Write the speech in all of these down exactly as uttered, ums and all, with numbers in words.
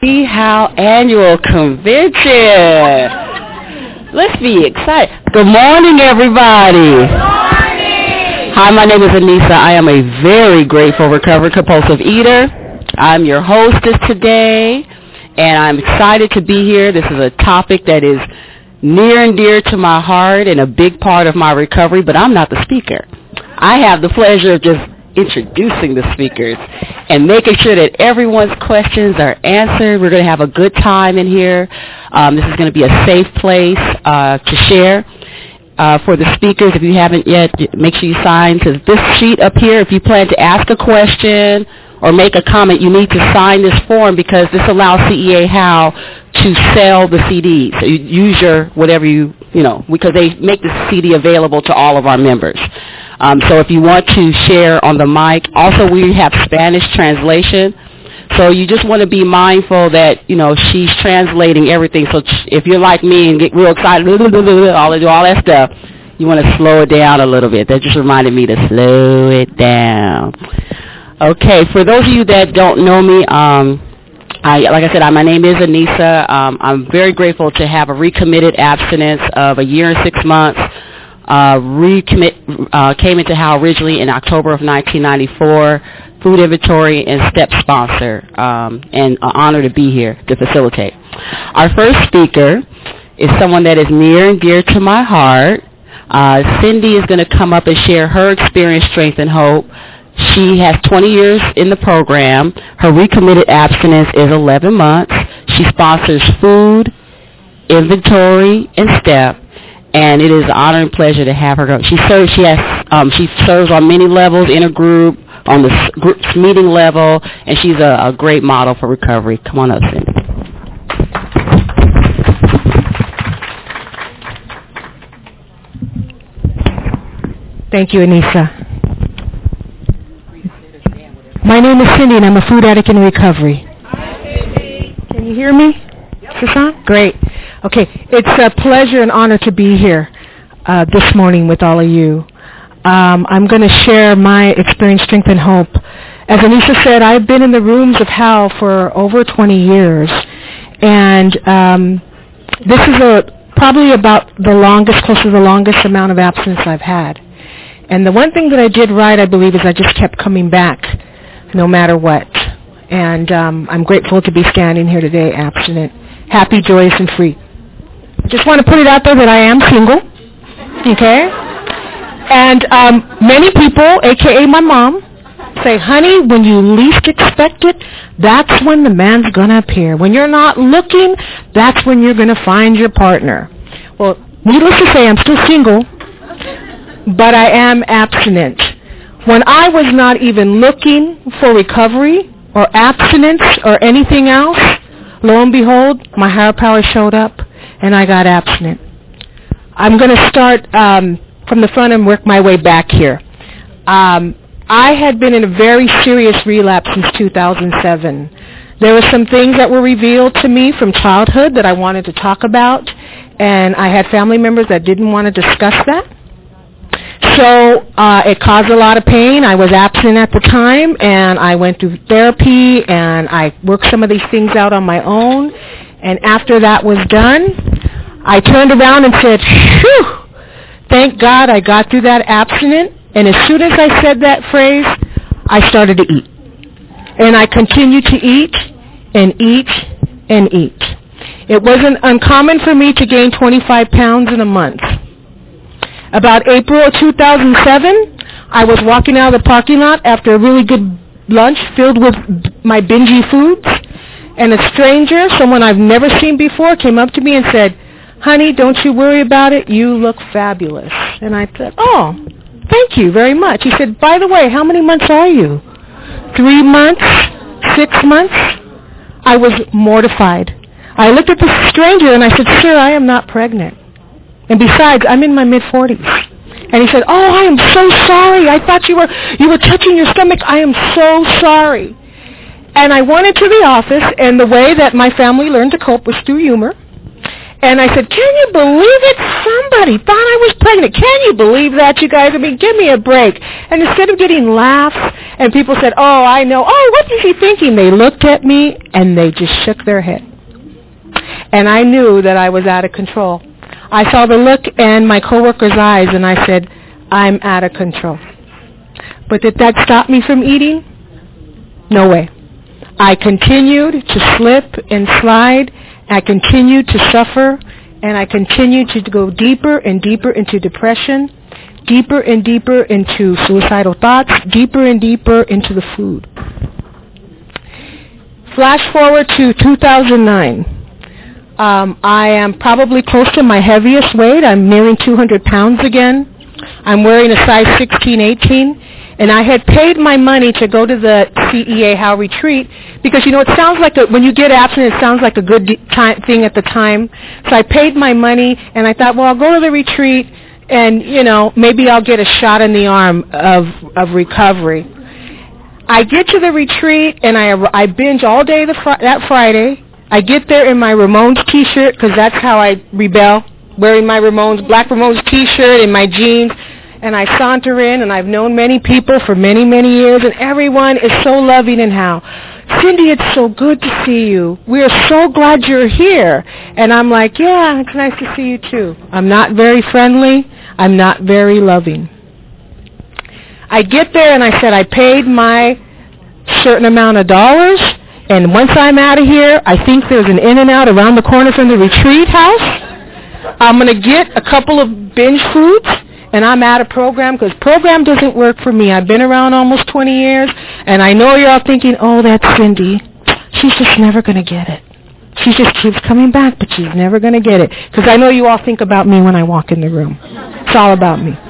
C E A How Annual Convention. Let's be excited. Good morning, everybody. Good morning. Hi, my name is Anissa. I am a very grateful recovered compulsive eater. I'm your hostess today, and I'm excited to be here. This is a topic that is near and dear to my heart and a big part of my recovery, but I'm not the speaker. I have the pleasure of just introducing the speakers and making sure that everyone's questions are answered. We're going to have a good time in here. Um, this is going to be a safe place uh, to share. Uh, for the speakers, if you haven't yet, make sure you sign to this sheet up here. If you plan to ask a question or make a comment, you need to sign this form because this allows C E A How to sell the C Ds. So you use your whatever you, you know, because they make the C D available to all of our members. Um, so if you want to share on the mic, also we have Spanish translation. So you just want to be mindful that, you know, she's translating everything. So if you're like me and get real excited, all do all that stuff, you want to slow it down a little bit. That just reminded me to slow it down. Okay, for those of you that don't know me, um, I, like I said, I, my name is Anissa. Um, I'm very grateful to have a recommitted abstinence of a year and six months. Uh, recommit, uh, came into How originally in October of nineteen ninety-four, food inventory and step sponsor, um, and an honor to be here to facilitate. Our first speaker is someone that is near and dear to my heart. Uh, Cindy is going to come up and share her experience, strength, and hope. She has twenty years in the program. Her recommitted abstinence is eleven months. She sponsors food, inventory, and step. And it is an honor and pleasure to have her go. She serves. She has. Um, she serves on many levels, in a group, on the group meeting level, and she's a, a great model for recovery. Come on up, Cindy. Thank you, Anissa. My name is Cindy, and I'm a food addict in recovery. Can you hear me? Is this on? Great. Okay, it's a pleasure and honor to be here uh, this morning with all of you. Um, I'm going to share my experience, strength, and hope. As Anissa said, I've been in the rooms of How for over twenty years, and um, this is a, probably about the longest, close to the longest amount of abstinence I've had. And the one thing that I did right, I believe, is I just kept coming back no matter what. And um, I'm grateful to be standing here today, abstinent, happy, joyous, and free. Just want to put it out there that I am single, okay? And um, many people, a k a my mom, say, honey, when you least expect it, that's when the man's going to appear. When you're not looking, that's when you're going to find your partner. Well, needless to say, I'm still single, but I am abstinent. When I was not even looking for recovery or abstinence or anything else, lo and behold, my higher power showed up, and I got abstinent. I'm going to start um, from the front and work my way back here. Um, I had been in a very serious relapse since two thousand seven. There were some things that were revealed to me from childhood that I wanted to talk about, and I had family members that didn't want to discuss that. So uh, it caused a lot of pain. I was abstinent at the time, and I went through therapy, and I worked some of these things out on my own. And after that was done, I turned around and said, phew, thank God I got through that abstinent. And as soon as I said that phrase, I started to eat. And I continued to eat and eat and eat. It wasn't uncommon for me to gain twenty-five pounds in a month. About April of two thousand seven, I was walking out of the parking lot after a really good lunch filled with my bingy foods, and a stranger, someone I've never seen before, came up to me and said, honey, don't you worry about it, you look fabulous. And I said, oh, thank you very much. He said, by the way, how many months are you? Three months? Six months? I was mortified. I looked at the stranger and I said, sir, I am not pregnant. And besides, I'm in my mid-forties. And he said, oh, I am so sorry. I thought you were you were touching your stomach. I am so sorry. And I went into the office, and the way that my family learned to cope was through humor. And I said, can you believe it? Somebody thought I was pregnant. Can you believe that, you guys? I mean, give me a break. And instead of getting laughs, and people said, oh, I know. Oh, what is he thinking? They looked at me, and they just shook their head. And I knew that I was out of control. I saw the look in my coworker's eyes, and I said, I'm out of control. But did that stop me from eating? No way. I continued to slip and slide. I continued to suffer, and I continued to go deeper and deeper into depression, deeper and deeper into suicidal thoughts, deeper and deeper into the food. Flash forward to two thousand nine. Um, I am probably close to my heaviest weight. I'm nearing two hundred pounds again. I'm wearing a size sixteen, eighteen. And I had paid my money to go to the C E A Howe retreat because, you know, it sounds like, a, when you get abstinent, it sounds like a good de- time, thing at the time. So I paid my money, and I thought, well, I'll go to the retreat, and, you know, maybe I'll get a shot in the arm of, of recovery. I get to the retreat, and I, I binge all day the fr- that Friday. I get there in my Ramones T-shirt because that's how I rebel, wearing my Ramones, Black Ramones T-shirt and my jeans. And I saunter in, and I've known many people for many, many years, and everyone is so loving and how, Cindy, it's so good to see you. We are so glad you're here. And I'm like, yeah, it's nice to see you too. I'm not very friendly. I'm not very loving. I get there, and I said I paid my certain amount of dollars, and once I'm out of here, I think there's an In-N-Out around the corner from the retreat house. I'm going to get a couple of binge foods, and I'm out of program because program doesn't work for me. I've been around almost twenty years, and I know you're all thinking, oh, that's Cindy. She's just never going to get it. She just keeps coming back, but she's never going to get it. Because I know you all think about me when I walk in the room. It's all about me.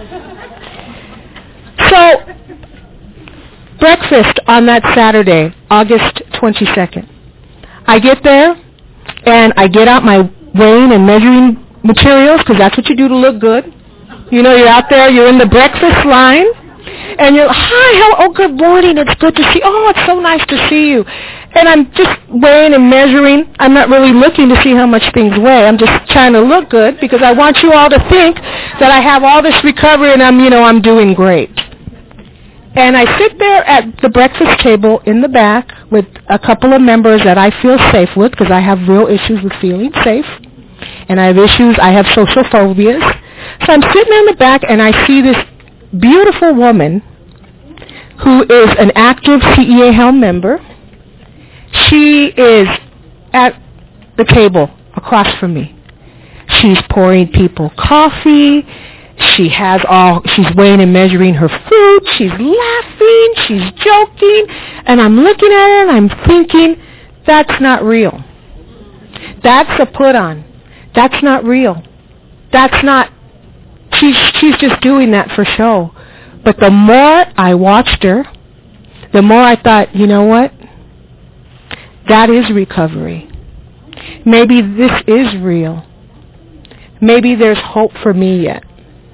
So, breakfast on that Saturday, August twenty-second. I get there, and I get out my weighing and measuring materials, because that's what you do to look good. You know, you're out there, you're in the breakfast line, and you're, hi, how, oh, good morning, it's good to see, oh, it's so nice to see you. And I'm just weighing and measuring. I'm not really looking to see how much things weigh. I'm just trying to look good because I want you all to think that I have all this recovery and I'm, you know, I'm doing great. And I sit there at the breakfast table in the back with a couple of members that I feel safe with because I have real issues with feeling safe. And I have issues, I have social phobias. So I'm sitting in the back and I see this beautiful woman who is an active C E A Howe member. She is at the table across from me. She's pouring people coffee. She has all, she's weighing and measuring her food. She's laughing. She's joking. And I'm looking at her and I'm thinking, that's not real. That's a put on. That's not real. That's not, she's, she's just doing that for show. But the more I watched her, the more I thought, you know what? That is recovery. Maybe this is real. Maybe there's hope for me yet.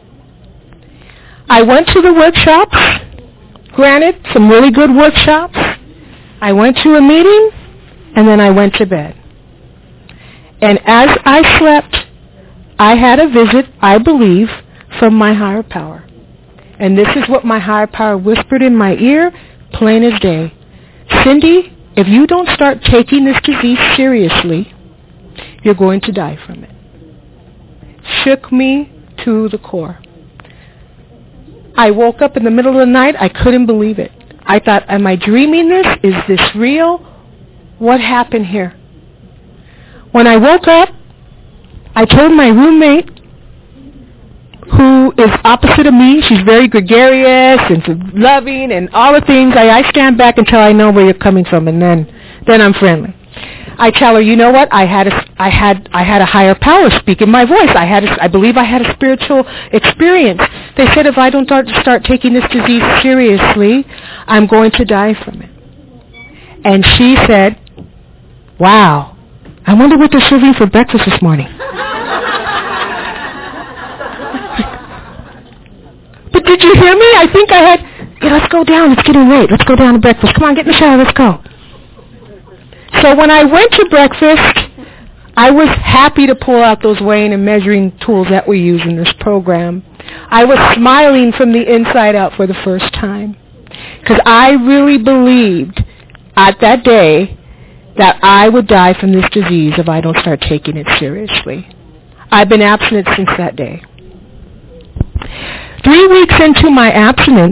I went to the workshops, granted, some really good workshops. I went to a meeting, and then I went to bed. And as I slept, I had a visit, I believe, from my higher power. And this is what my higher power whispered in my ear, plain as day. Cindy, if you don't start taking this disease seriously, you're going to die from it. Shook me to the core. I woke up in the middle of the night. I couldn't believe it. I thought, am I dreaming this? Is this real? What happened here? When I woke up, I told my roommate, who is opposite of me, she's very gregarious and loving and all the things. I, I stand back until I know where you're coming from, and then, then I'm friendly. I tell her, you know what? I had a, I had, I had a higher power speak in my voice. I had, a, I believe, I had a spiritual experience. They said if I don't start, start taking this disease seriously, I'm going to die from it. And she said, "Wow, I wonder what they're serving for breakfast this morning." But did you hear me? I think I had, yeah, let's go down. It's getting late. Let's go down to breakfast. Come on, get in the shower. Let's go. So when I went to breakfast, I was happy to pull out those weighing and measuring tools that we use in this program. I was smiling from the inside out for the first time because I really believed at that day that I would die from this disease if I don't start taking it seriously. I've been abstinent since that day. Three weeks into my abstinence,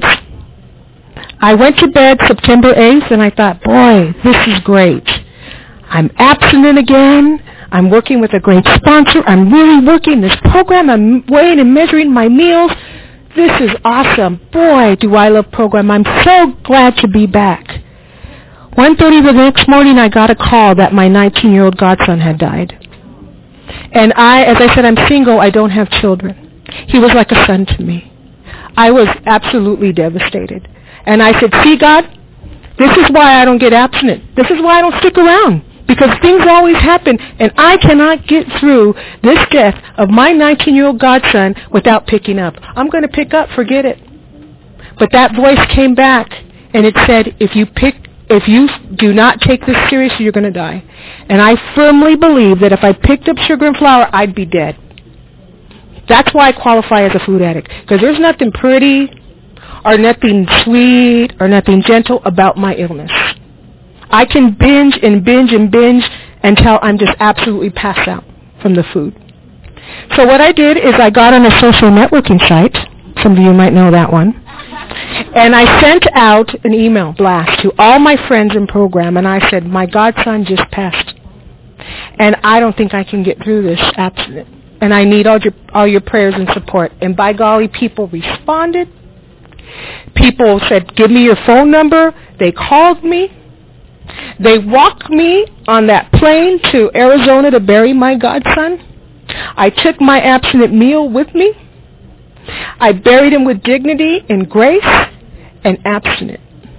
I went to bed September eighth, and I thought, boy, this is great. I'm abstinent again. I'm working with a great sponsor. I'm really working this program. I'm weighing and measuring my meals. This is awesome. Boy, do I love program. I'm so glad to be back. one thirty the next morning, I got a call that my nineteen-year-old godson had died. And I, as I said, I'm single. I don't have children. He was like a son to me. I was absolutely devastated. And I said, see, God, this is why I don't get abstinent. This is why I don't stick around. Because things always happen, and I cannot get through this death of my nineteen-year-old godson without picking up. I'm going to pick up, forget it. But that voice came back, and it said, if you pick, if you do not take this seriously, you're going to die. And I firmly believe that if I picked up sugar and flour, I'd be dead. That's why I qualify as a food addict, because there's nothing pretty or nothing sweet or nothing gentle about my illness. I can binge and binge and binge until I'm just absolutely passed out from the food. So what I did is I got on a social networking site. Some of you might know that one. And I sent out an email blast to all my friends in program, and I said, my godson just passed. And I don't think I can get through this abstinent. And I need all your, all your prayers and support. And by golly, people responded. People said, give me your phone number. They called me. They walked me on that plane to Arizona to bury my godson. I took my abstinent meal with me. I buried him with dignity and grace and abstinent.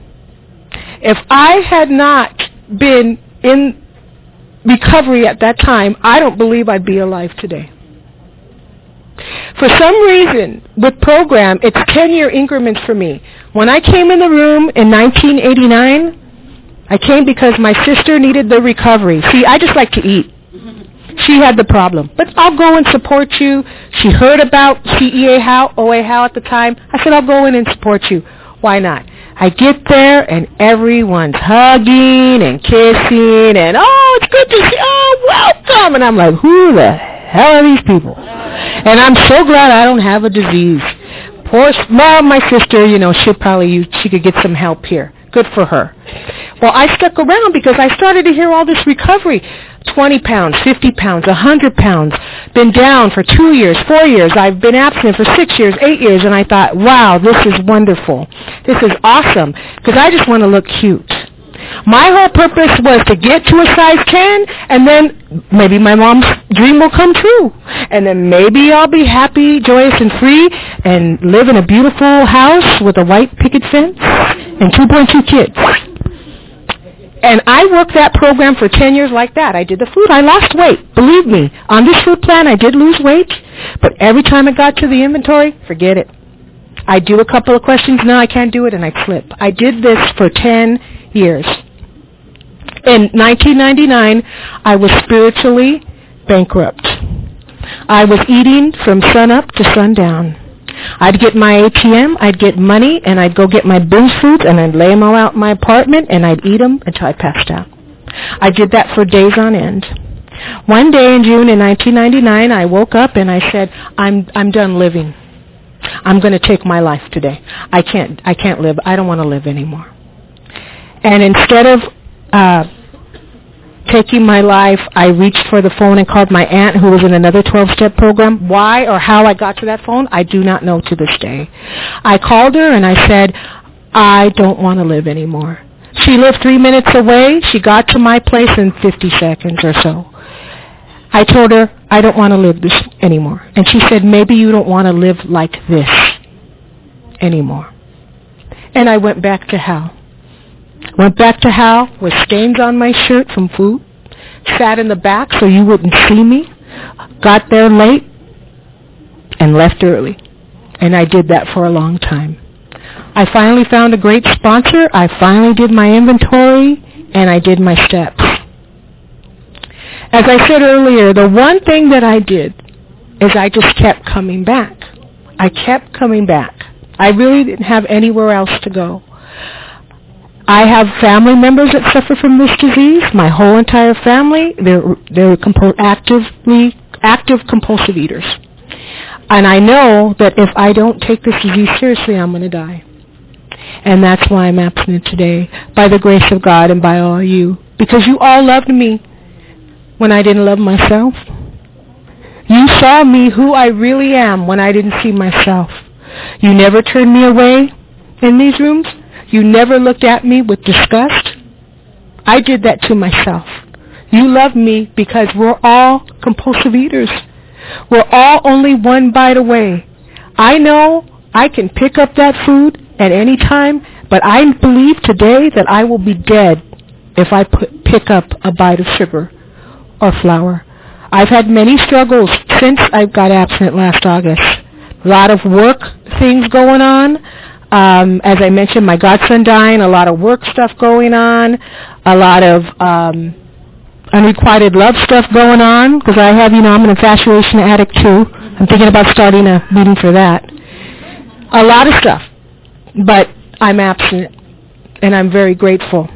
If I had not been in recovery at that time, I don't believe I'd be alive today. For some reason, with program, it's ten-year increments for me. When I came in the room in nineteen eighty-nine, I came because my sister needed the recovery. See, I just like to eat. She had the problem. But I'll go and support you. She heard about C E A Howe, O A Howe at the time. I said, I'll go in and support you. Why not? I get there, and everyone's hugging and kissing, and, oh, it's good to see, oh, welcome. And I'm like, who the hell are these people? And I'm so glad I don't have a disease. Poor, well, my sister, you know, she'd probably use, she could get some help here. Good for her. Well, I stuck around because I started to hear all this recovery. twenty pounds, fifty pounds, one hundred pounds. Been down for two years, four years. I've been abstinent for six years, eight years, and I thought, wow, this is wonderful. This is awesome because I just want to look cute. My whole purpose was to get to a size ten, and then maybe my mom's dream will come true. And then maybe I'll be happy, joyous, and free and live in a beautiful house with a white picket fence and two point two kids. And I worked that program for ten years like that. I did the food. I lost weight. Believe me, on this food plan, I did lose weight. But every time I got to the inventory, forget it. I do a couple of questions. No, I can't do it, and I slip. I did this for ten years. In nineteen ninety-nine, I was spiritually bankrupt. I was eating from sunup to sundown. I'd get my A T M, I'd get money, and I'd go get my binge foods, and I'd lay them all out in my apartment, and I'd eat them until I passed out. I did that for days on end. One day in June in nineteen ninety-nine, I woke up and I said, I'm I'm done living. I'm going to take my life today. I can't I can't live. I don't want to live anymore. And instead of uh, taking my life, I reached for the phone and called my aunt who was in another twelve-step program. Why or how I got to that phone, I do not know to this day. I called her and I said, I don't want to live anymore. She lived three minutes away. She got to my place in fifty seconds or so. I told her, I don't want to live this anymore. And she said, maybe you don't want to live like this anymore. And I went back to hell. Went back to Hal with stains on my shirt from food, sat in the back so you wouldn't see me, got there late, and left early. And I did that for a long time. I finally found a great sponsor. I finally did my inventory, and I did my steps. as I said earlier, the one thing that I did is I just kept coming back. I kept coming back. I really didn't have anywhere else to go. I have family members that suffer from this disease. My whole entire family, they're they're compo- actively active compulsive eaters. And I know that if I don't take this disease seriously, I'm going to die. And that's why I'm abstinent today, by the grace of God and by all you. Because you all loved me when I didn't love myself. You saw me who I really am when I didn't see myself. You never turned me away in these rooms. You never looked at me with disgust. I did that to myself. You love me because we're all compulsive eaters. We're all only one bite away. I know I can pick up that food at any time, but I believe today that I will be dead if I put, pick up a bite of sugar or flour. I've had many struggles since I got abstinent last August. A lot of work things going on. Um, as I mentioned, my godson dying, a lot of work stuff going on, a lot of um, unrequited love stuff going on, because I have, you know, I'm an infatuation addict too. I'm thinking about starting a meeting for that. A lot of stuff, but I'm abstinent, and I'm very grateful.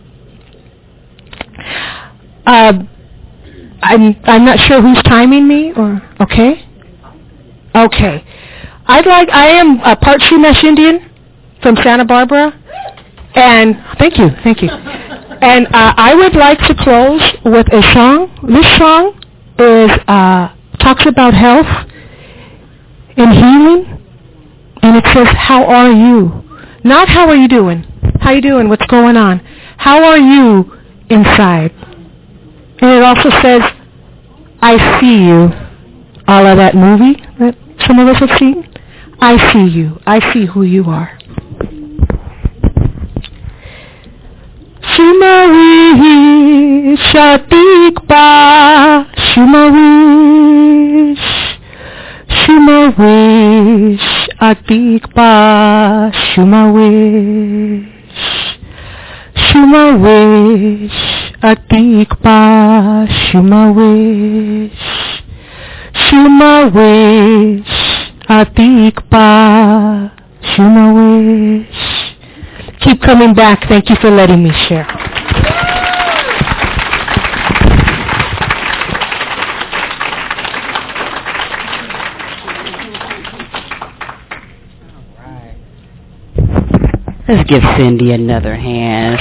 Uh, I'm I'm not sure who's timing me, or okay, okay. I'd like, I am a part Chumash Indian from Santa Barbara, and thank you, thank you. And uh, I would like to close with a song. This song is uh, talks about health and healing, and it says, "How are you?" Not how are you doing. How you doing? What's going on? How are you inside? And it also says, "I see you." All of that movie that some of us have seen. I see you. I see who you are. Shumawish atikba, Shumawish, Shumawish atikba, Shumawish, Shumawish atikba, Shumawish, Shumawish atikba, Shumawish. Keep coming back. Thank you for letting me share. Let's give Cindy another hand.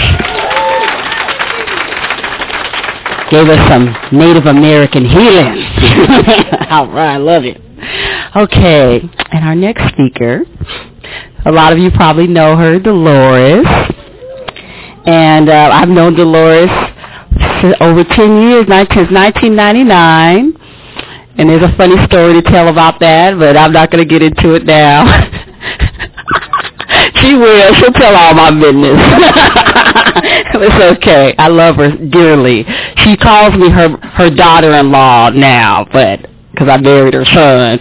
Gave us some Native American healing. All right, I love it. Okay, and our next speaker, a lot of you probably know her, Dolores. And uh, I've known Dolores for over ten years, since nineteen ninety-nine. And there's a funny story to tell about that, but I'm not going to get into it now. She will. She'll tell all my business. It's okay. I love her dearly. She calls me her her daughter-in-law now, but because I married her son.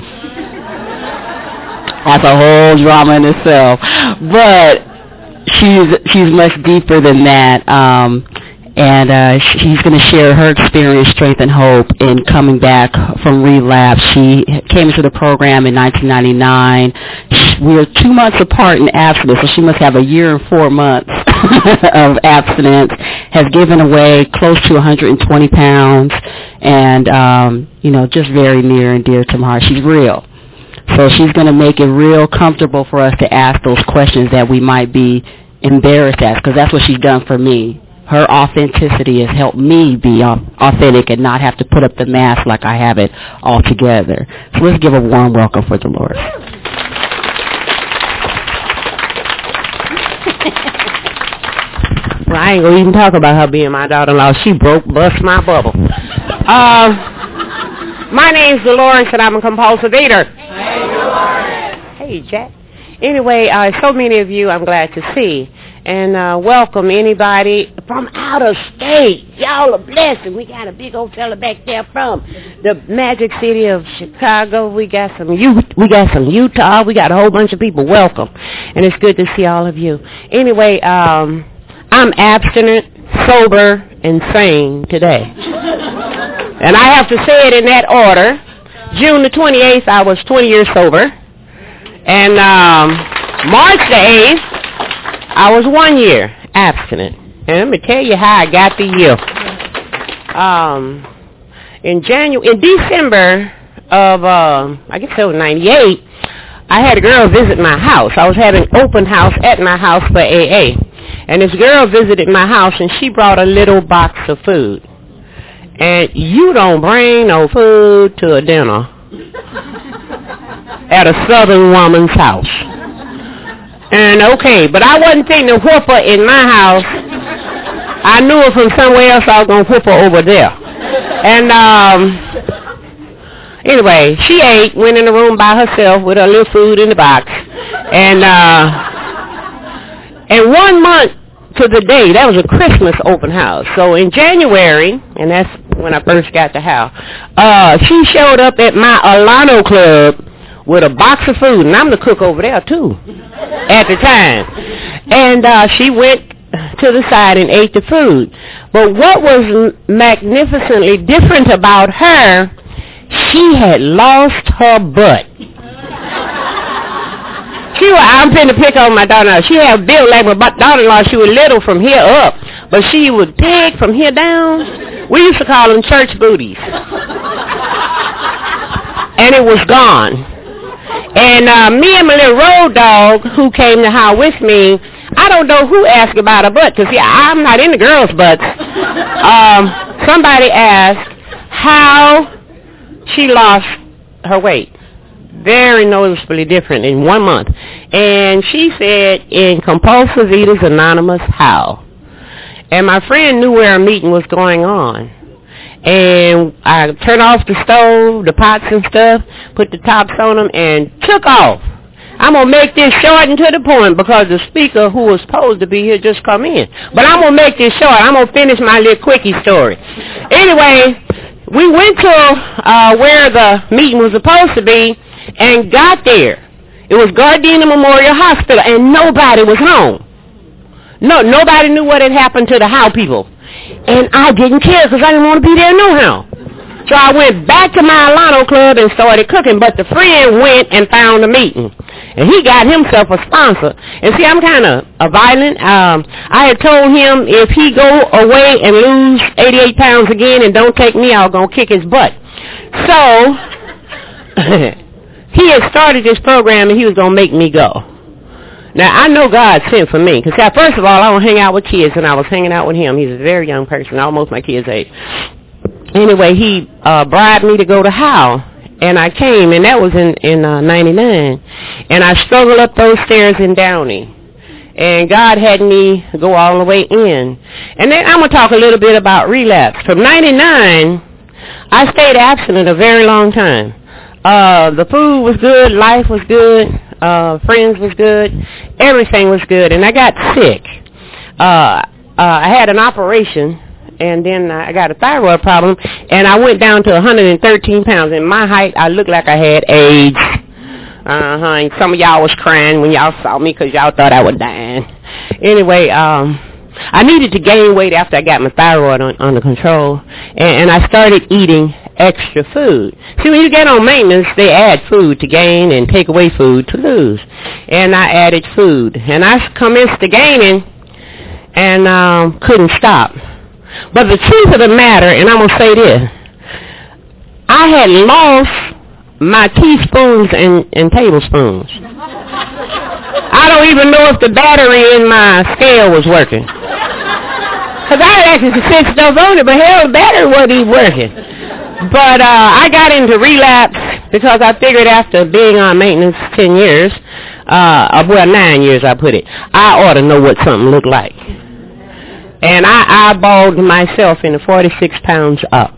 That's a whole drama in itself. But she's she's much deeper than that. Um, and uh, she's going to share her experience, strength, and hope in coming back from relapse. She came into the program in nineteen ninety-nine. We were two months apart in abstinence, so she must have a year and four months of abstinence, has given away close to one hundred twenty pounds, and, um, you know, just very near and dear to my heart. She's real. So she's going to make it real comfortable for us to ask those questions that we might be embarrassed at, because that's what she's done for me. Her authenticity has helped me be authentic and not have to put up the mask like I have it all together. So let's give a warm welcome for Dolores. Well, I ain't going to even talk about her being my daughter-in-law. She broke, bust my bubble. Uh, my name's Dolores, and I'm a compulsive eater. Hey, Dolores. Hey, Jack. Anyway, uh, so many of you I'm glad to see. And uh, welcome anybody from out of state. Y'all are blessed. We got a big old fella back there from the magic city of Chicago. We got some U- we got some Utah. We got a whole bunch of people. Welcome. And it's good to see all of you. Anyway, um, I'm abstinent, sober, and sane today. And I have to say it in that order. June the twenty-eighth, I was twenty years sober. And um, March the eighth, I was one year abstinent. And let me tell you how I got the year. Um, in January, in December of, uh, I guess it was ninety-eight, I had a girl visit my house. I was having open house at my house for A A. And this girl visited my house, and she brought a little box of food. And you don't bring no food to a dinner at a Southern woman's house. And okay, but I wasn't thinking to whoop her in my house. I knew her from somewhere else. I was going to whoop her over there. And um, anyway, she ate, went in the room by herself with her little food in the box. And uh, and one month to the day, that was a Christmas open house. So in January, and that's when I first got the house, uh, she showed up at my Alano Club with a box of food, and I'm the cook over there too at the time. And uh, she went to the side and ate the food. But what was magnificently different about her, she had lost her butt. She was, I'm finna pick on my daughter. She had built like my daughter-in-law. She was little from here up, but she was big from here down. We used to call them church booties. And it was gone. And uh, me and my little road dog who came to the house with me, I don't know who asked about her butt, because yeah, I'm not into girls' butts. Um, somebody asked how she lost her weight. Very noticeably different in one month. And she said, in Compulsive Eaters Anonymous, how? And my friend knew where a meeting was going on. And I turned off the stove, the pots and stuff, put the tops on them, and took off. I'm going to make this short and to the point because the speaker who was supposed to be here just come in. But I'm going to make this short. I'm going to finish my little quickie story. Anyway, we went to uh, where the meeting was supposed to be and got there. It was Gardena Memorial Hospital, and nobody was home. No, nobody knew what had happened to the Howe people. And I didn't care because I didn't want to be there no how. So I went back to my Alano Club and started cooking, but the friend went and found a meeting. And he got himself a sponsor. And see, I'm kind of a violent. Um, I had told him if he go away and lose eighty-eight pounds again and don't take me, I'm going to kick his butt. So he had started this program and he was going to make me go. Now, I know God sent for me. Because first of all, I don't hang out with kids, and I was hanging out with him. He's a very young person, almost my kid's age. Anyway, he uh, bribed me to go to Howe, and I came, and that was in, in uh, ninety-nine. And I struggled up those stairs in Downey. And God had me go all the way in. And then I'm going to talk a little bit about relapse. From ninety-nine, I stayed abstinent a very long time. Uh, the food was good, life was good, uh, friends was good, everything was good, and I got sick. Uh, uh, I had an operation, and then I got a thyroid problem, and I went down to one hundred thirteen pounds. In my height, I looked like I had AIDS. Uh-huh, and some of y'all was crying when y'all saw me because y'all thought I was dying. Anyway, um, I needed to gain weight after I got my thyroid on, under control, and, and I started eating extra food. See, when you get on maintenance, they add food to gain and take away food to lose. And I added food. And I commenced to gaining and um, couldn't stop. But the truth of the matter, and I'm going to say this, I had lost my teaspoons and, and tablespoons. I don't even know if the battery in my scale was working. Because I had actually set stuff on it, but hell, the battery wasn't even working. But uh, I got into relapse because I figured after being on maintenance ten years, uh, well, nine years I put it, I ought to know what something looked like. And I eyeballed myself into forty-six pounds up.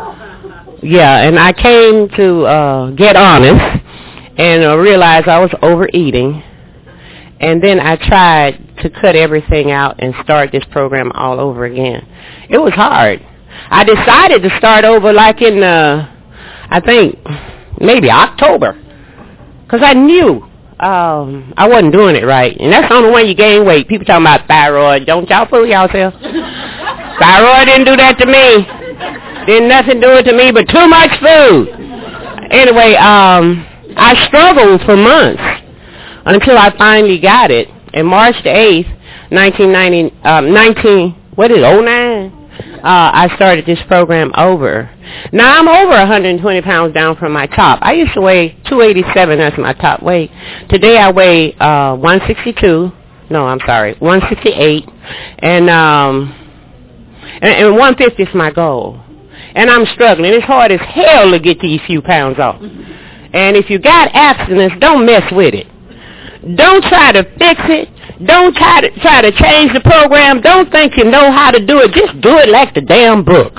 Yeah, and I came to uh, get honest and uh, realized I was overeating. And then I tried to cut everything out and start this program all over again. It was hard. I decided to start over like in, uh, I think, maybe October. Because I knew um, I wasn't doing it right. And that's the only way you gain weight. People talking about thyroid. Don't y'all fool yourselves. Thyroid didn't do that to me. Didn't nothing do it to me but too much food. Anyway, um, I struggled for months until I finally got it. And March the eighth, nineteen ninety, um, nineteen, what is it, oh nine? Uh, I started this program over. Now, I'm over one hundred twenty pounds down from my top. I used to weigh two eighty-seven, that's my top weight. Today I weigh uh, one sixty-two. No, I'm sorry, one sixty-eight. And, um, and, and one fifty is my goal. And I'm struggling. It's hard as hell to get these few pounds off. And if you got abstinence, don't mess with it. Don't try to fix it. Don't try to try to change the program. Don't think you know how to do it. Just do it like the damn book.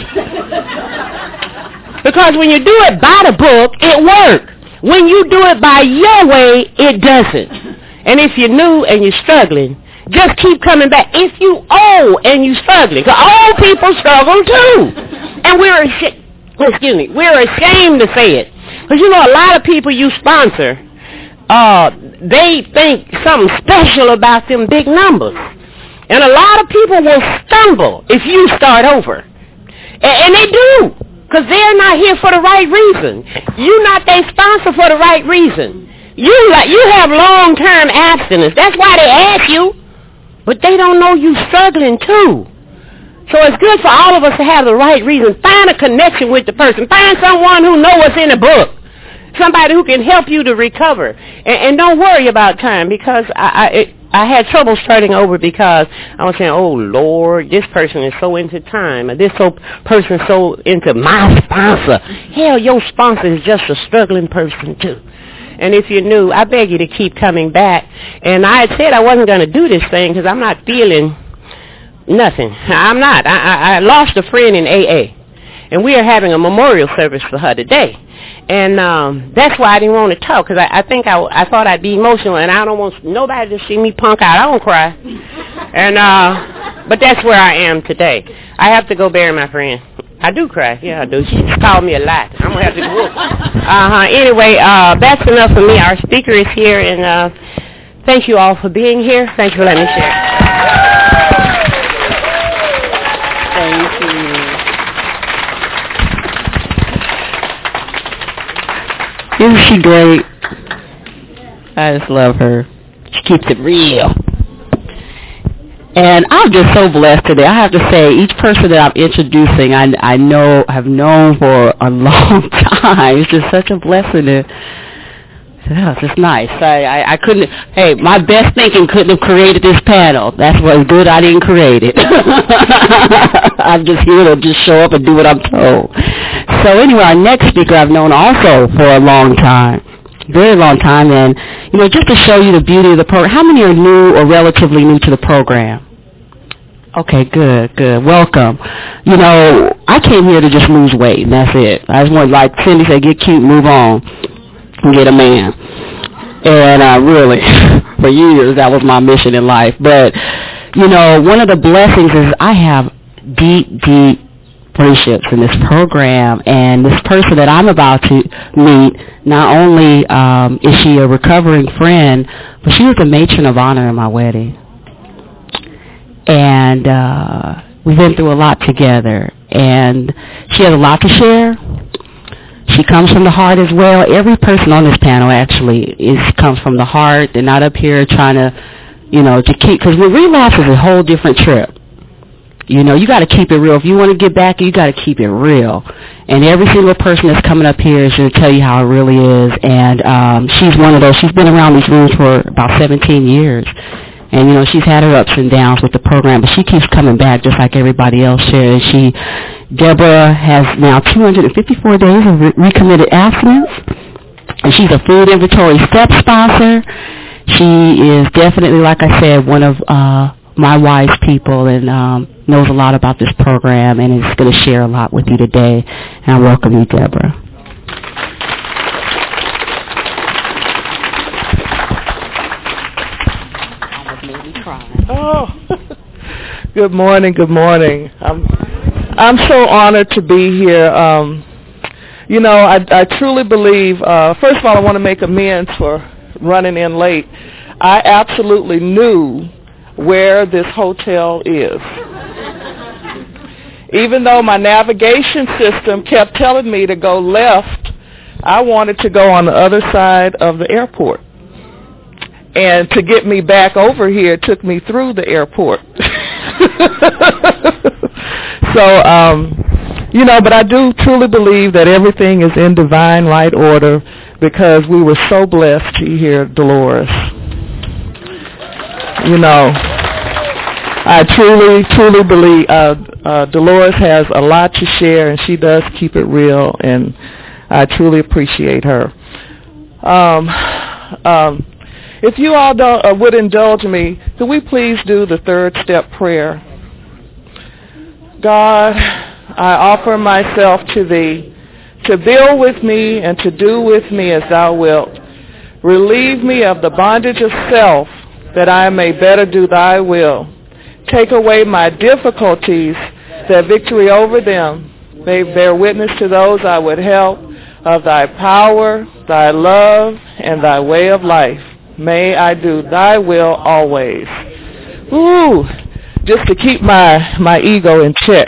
Because when you do it by the book, it works. When you do it by your way, it doesn't. And if you're new and you're struggling, just keep coming back. If you old and you're struggling, because old people struggle too. And we're ashamed, excuse me, we're ashamed to say it. Because you know a lot of people you sponsor, uh, they think something special about them big numbers. And a lot of people will stumble if you start over. And, and they do. Because they're not here for the right reason. You're not their sponsor for the right reason. You like you have long-term abstinence. That's why they ask you. But they don't know you're struggling too. So it's good for all of us to have the right reason. Find a connection with the person. Find someone who knows what's in the book. Somebody who can help you to recover. And, and don't worry about time, because I, I, it, I had trouble starting over because I was saying, oh, Lord, this person is so into time. Or this so, person is so into my sponsor. Hell, your sponsor is just a struggling person, too. And if you're new, I beg you to keep coming back. And I had said I wasn't going to do this thing because I'm not feeling nothing. I'm not. I, I, I lost a friend in A A. And we are having a memorial service for her today. And um, that's why I didn't want to talk, because I, I think I, I thought I'd be emotional, and I don't want nobody to see me punk out. I don't cry. And uh, but that's where I am today. I have to go bury my friend. I do cry. Yeah, I do. She just called me a lot. I'm going to have to go. Uh-huh. Anyway, uh, that's enough for me. Our speaker is here, and uh, thank you all for being here. Thank you for letting me share. Thank you. Isn't she great? I just love her. She keeps it real. And I'm just so blessed today. I have to say, each person that I'm introducing, I, I know, have known for a long time. It's just such a blessing. To, yeah, it's just nice. I, I, I couldn't, hey, my best thinking couldn't have created this panel. That's what's good. I didn't create it. I'm just here to just show up and do what I'm told. So anyway, our next speaker I've known also for a long time. Very long time, and you know, just to show you the beauty of the program. How many are new or relatively new to the program? Okay, good, good. Welcome. You know, I came here to just lose weight, and that's it. I just want, like Cindy said, get cute, move on, and get a man. And uh, really, for years, that was my mission in life. But you know, one of the blessings is I have deep, deep friendships in this program, and this person that I'm about to meet, not only um, is she a recovering friend, but she was the matron of honor in my wedding. And uh, we've been through a lot together, and she has a lot to share. She comes from the heart as well. Every person on this panel actually is comes from the heart. They're not up here trying to, you know, to keep, because relapse is a whole different trip. You know, you got to keep it real. If you want to get back, you got to keep it real. And every single person that's coming up here is going to tell you how it really is. And um, she's one of those. She's been around these rooms for about seventeen years. And, you know, she's had her ups and downs with the program, but she keeps coming back just like everybody else shares. She, Deborah has now two hundred fifty-four days of re- recommitted abstinence. And she's a food inventory step sponsor. She is definitely, like I said, one of uh, my wise people, and um, knows a lot about this program, and is going to share a lot with you today. And I welcome you, Deborah. Almost made me cry. Oh, good morning, good morning. I'm, I'm so honored to be here. Um, you know, I, I truly believe, uh, first of all, I want to make amends for running in late. I absolutely knew where this hotel is. even though my navigation system kept telling me to go left, I wanted to go on the other side of the airport. And to get me back over here, it took me through the airport. So, um, you know, but I do truly believe that everything is in divine right order because we were so blessed to hear Dolores. You know, I truly, truly believe uh, uh, Dolores has a lot to share, and she does keep it real, and I truly appreciate her. Um, um, if you all don't, uh, would indulge me, could we please do the third step prayer? God, I offer myself to Thee, to build with me and to do with me as Thou wilt. Relieve me of the bondage of self, that I may better do Thy will. Take away my difficulties, that victory over them may bear witness to those I would help of Thy power, Thy love, and Thy way of life. May I do Thy will always. Ooh, just to keep my, my ego in check.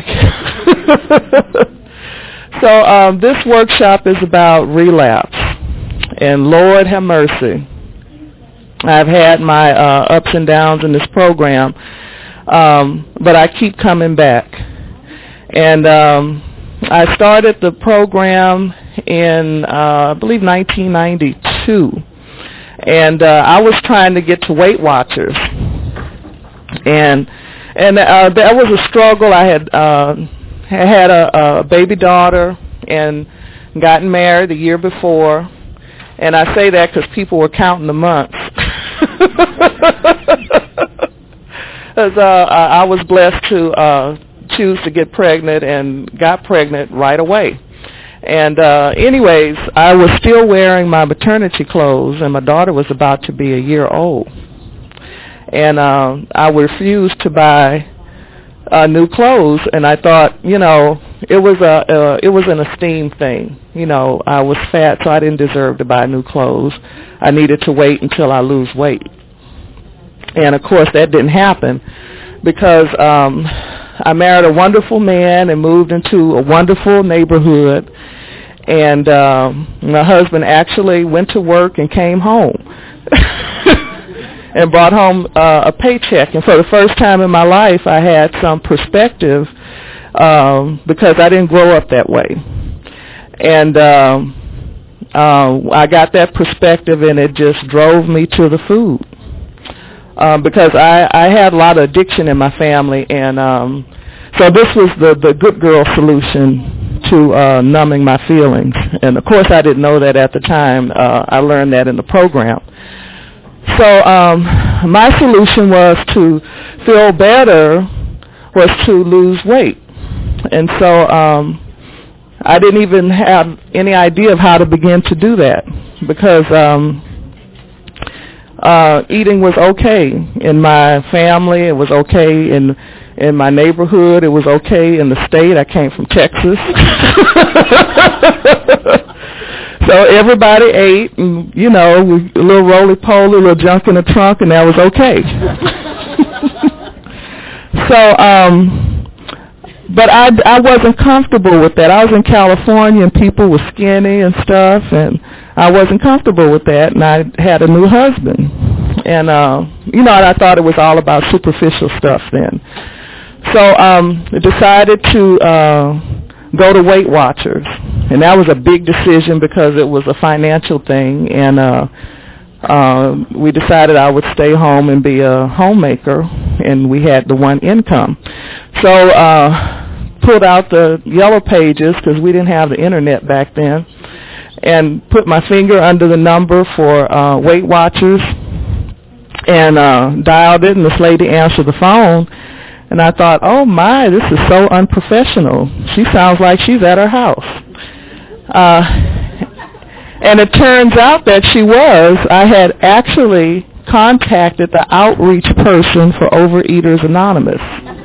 So um, this workshop is about relapse. And Lord have mercy. I've had my uh, ups and downs in this program, um, but I keep coming back. And um, I started the program in, uh, I believe, nineteen ninety-two. And uh, I was trying to get to Weight Watchers. And and uh, that was a struggle. I had uh, had a, a baby daughter and gotten married the year before. And I say that because people were counting the months. As, uh, I was blessed to uh, choose to get pregnant and got pregnant right away. And uh, anyways, I was still wearing my maternity clothes, and my daughter was about to be a year old. And uh, I refused to buy uh, new clothes, and I thought, you know, it was a uh, it was an esteem thing. You know, I was fat, so I didn't deserve to buy new clothes. I needed to wait until I lose weight. And, of course, that didn't happen because um, I married a wonderful man and moved into a wonderful neighborhood. And um, my husband actually went to work and came home and brought home uh, a paycheck. And for the first time in my life, I had some perspective um, because I didn't grow up that way. And um, uh, I got that perspective, and it just drove me to the food. Um, because I, I had a lot of addiction in my family, and um, so this was the, the good girl solution to uh, numbing my feelings. And, of course, I didn't know that at the time. Uh, I learned that in the program. So um, my solution was to feel better was to lose weight. And so um, I didn't even have any idea of how to begin to do that because um, Uh, eating was okay in my family. It was okay in in my neighborhood. It was okay in the state. I came from Texas. So everybody ate, and, you know, we, a little roly-poly, a little junk in the trunk, and that was okay. So, um, but I, I wasn't comfortable with that. I was in California, and people were skinny and stuff, and I wasn't comfortable with that, and I had a new husband. And, uh, you know, and I thought it was all about superficial stuff then. So um, I decided to uh, go to Weight Watchers. And that was a big decision because it was a financial thing. And uh, uh, we decided I would stay home and be a homemaker, and we had the one income. So uh, pulled out the yellow pages because we didn't have the internet back then, and put my finger under the number for uh, Weight Watchers and uh, dialed it, and this lady answered the phone. And I thought, oh, my, this is so unprofessional. She sounds like she's at her house. Uh, and it turns out that she was. I had actually contacted the outreach person for Overeaters Anonymous.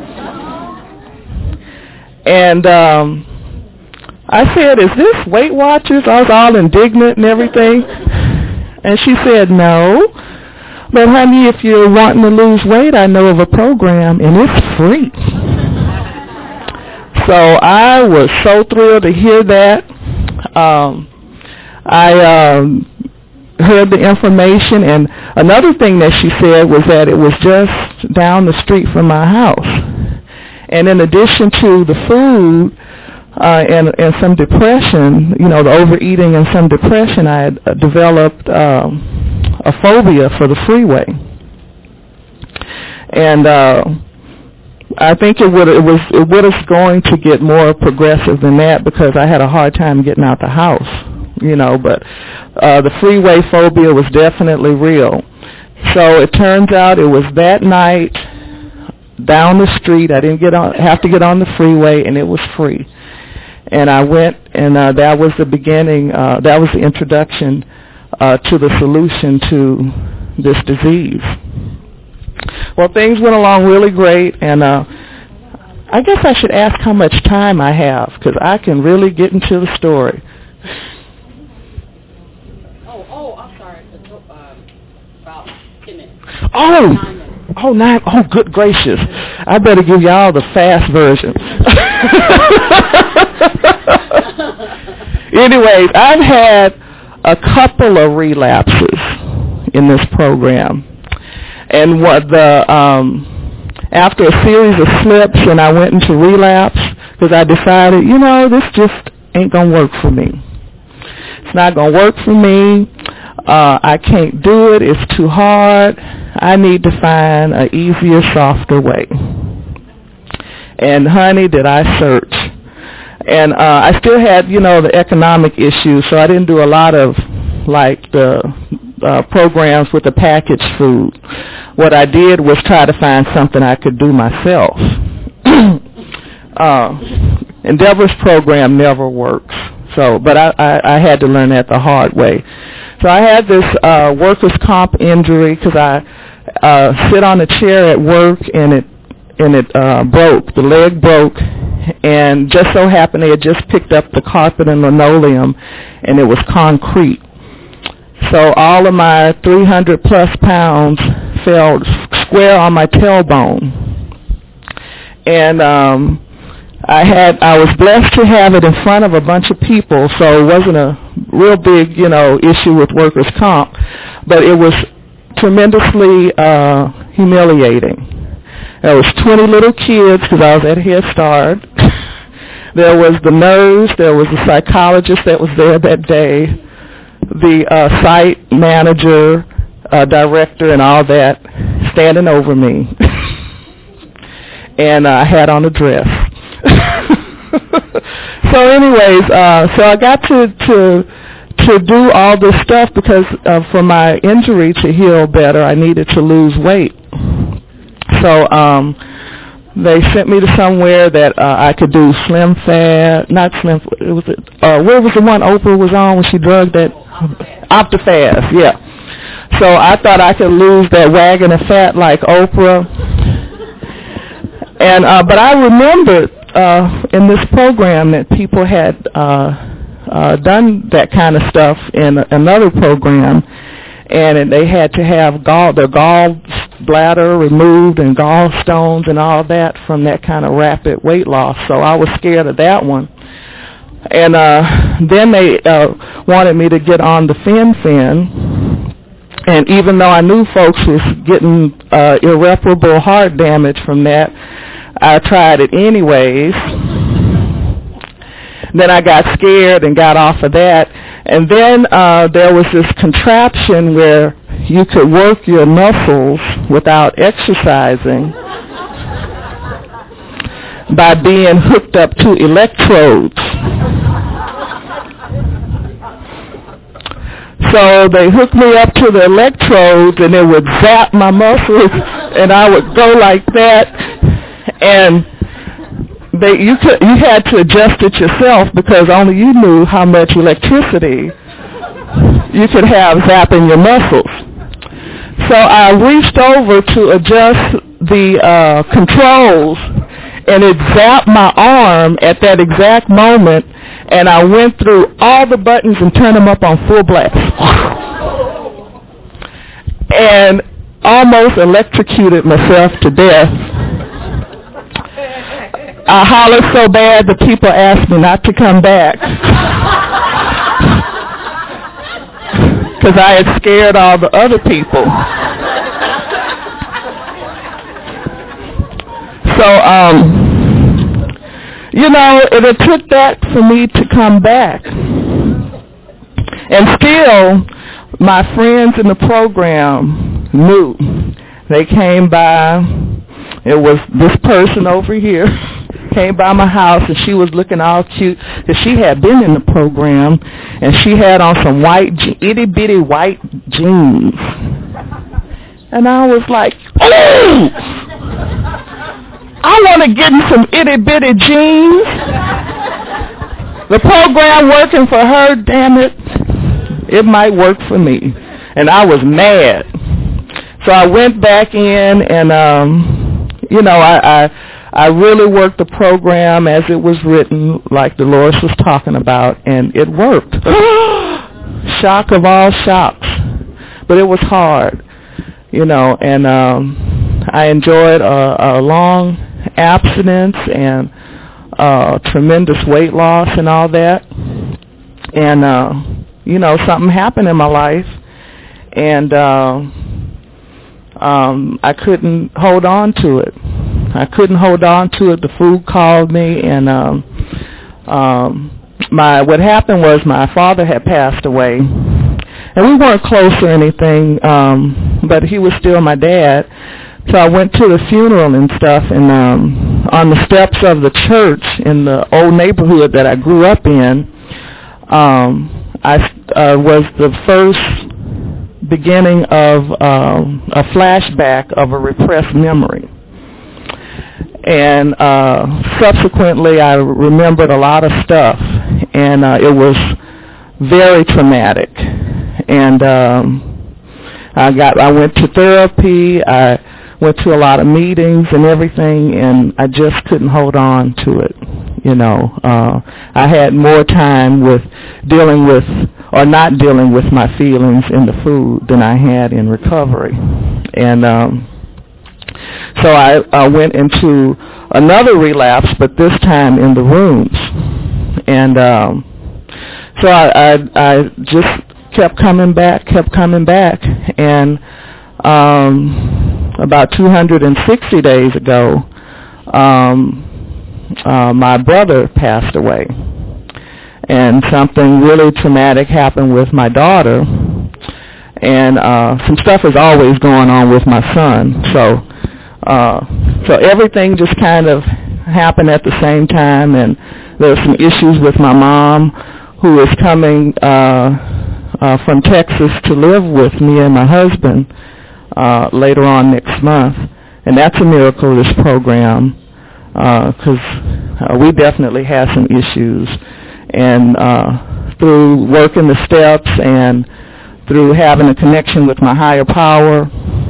And um, I said, is this Weight Watchers? I was all indignant and everything. And she said, no. But, honey, if you're wanting to lose weight, I know of a program, and it's free. So I was so thrilled to hear that. Um, I um, heard the information, and another thing that she said was that it was just down the street from my house. And in addition to the food uh, and, and some depression, you know, the overeating and some depression, I had uh, developed um, a phobia for the freeway. And uh, I think it would it was it was going to get more progressive than that because I had a hard time getting out the house, you know. But uh, the freeway phobia was definitely real. So it turns out it was that night down the street. I didn't get on have to get on the freeway, and it was free. And I went, and uh, that was the beginning. Uh, that was the introduction uh, to the solution to this disease. Well, things went along really great, and uh, I guess I should ask how much time I have, because I can really get into the story. Oh, oh, I'm sorry. Um, about ten minutes. Oh, nine minutes. oh, nine. Oh, good gracious! I better give y'all the fast version. Anyways, I've had a couple of relapses in this program. And what the um, after a series of slips, and I went into relapse because I decided, you know, this just ain't gonna work for me. It's not gonna work for me. Uh, I can't do it. It's too hard. I need to find an easier, softer way. And honey, did I search? And uh, I still had, you know, the economic issues, so I didn't do a lot of like the uh, programs with the packaged food. What I did was try to find something I could do myself. uh, Endeavor's program never works. So, but I, I, I had to learn that the hard way. So I had this uh, workers' comp injury because I uh, sit on a chair at work and it and it uh, broke. The leg broke, and just so happened they had just picked up the carpet and linoleum, and it was concrete. So all of my three hundred plus pounds fell square on my tailbone. And um, I had I was blessed to have it in front of a bunch of people, so it wasn't a real big, you know, issue with workers' comp, but it was tremendously uh, humiliating. There was twenty little kids because I was at Head Start. There was the nurse, there was the psychologist that was there that day, the uh, site manager, uh, director, and all that standing over me. And uh, I had on a dress. So anyways, uh, so I got to, to to do all this stuff because uh, for my injury to heal better, I needed to lose weight. So um, they sent me to somewhere that uh, I could do Slim Fast, not Slim, it was, uh, where was the one Oprah was on when she drugged that? OptiFast, yeah. So I thought I could lose that wagon of fat like Oprah. And uh, but I remembered uh, in this program that people had uh, uh, done that kind of stuff in another program, and they had to have gall, their gallbladder removed and gallstones and all that from that kind of rapid weight loss. So I was scared of that one. And uh, then they uh, wanted me to get on the Fen-Phen. And even though I knew folks was getting uh, irreparable heart damage from that, I tried it anyways. Then I got scared and got off of that. And then uh, there was this contraption where you could work your muscles without exercising by being hooked up to electrodes. So they hooked me up to the electrodes, and it would zap my muscles, and I would go like that. And they, you could, you had to adjust it yourself because only you knew how much electricity you could have zapping your muscles. So I reached over to adjust the uh, controls, and it zapped my arm at that exact moment, and I went through all the buttons and turned them up on full blast. And almost electrocuted myself to death. I hollered so bad the people asked me not to come back because I had scared all the other people. So, um, you know, it, it took that for me to come back. And still, my friends in the program knew. They came by. It was this person over here came by my house, and she was looking all cute because she had been in the program, and she had on some white, itty-bitty white jeans. And I was like, oh! I want to get in some itty-bitty jeans. The program working for her, damn it, it might work for me. And I was mad. So I went back in and, um, you know, I, I I really worked the program as it was written, like Dolores was talking about, and it worked. Shock of all shocks. But it was hard, you know, and um, I enjoyed a, a long abstinence and uh, tremendous weight loss and all that. And, uh, you know, something happened in my life, and uh, um, I couldn't hold on to it. I couldn't hold on to it. The food called me, and um, um, my what happened was my father had passed away, and we weren't close or anything, um, but he was still my dad. So I went to the funeral and stuff, and um, on the steps of the church in the old neighborhood that I grew up in, um, I uh, was the first beginning of uh, a flashback of a repressed memory. And uh, subsequently, I remembered a lot of stuff, and uh, it was very traumatic. And um, I got, I went to therapy. I went to a lot of meetings and everything, and I just couldn't hold on to it. You know, uh, I had more time with dealing with, or not dealing with my feelings in the food than I had in recovery. And um, so I, I went into another relapse, but this time in the rooms. And um, so I, I, I just kept coming back, kept coming back. And um, about two hundred sixty days ago, um, uh, my brother passed away. And something really traumatic happened with my daughter. And uh, some stuff is always going on with my son. So Uh, so everything just kind of happened at the same time, and there were some issues with my mom, who is coming uh, uh, from Texas to live with me and my husband uh, later on next month. And that's a miracle, this program, because uh, uh, we definitely had some issues. And uh, through working the steps and through having a connection with my higher power,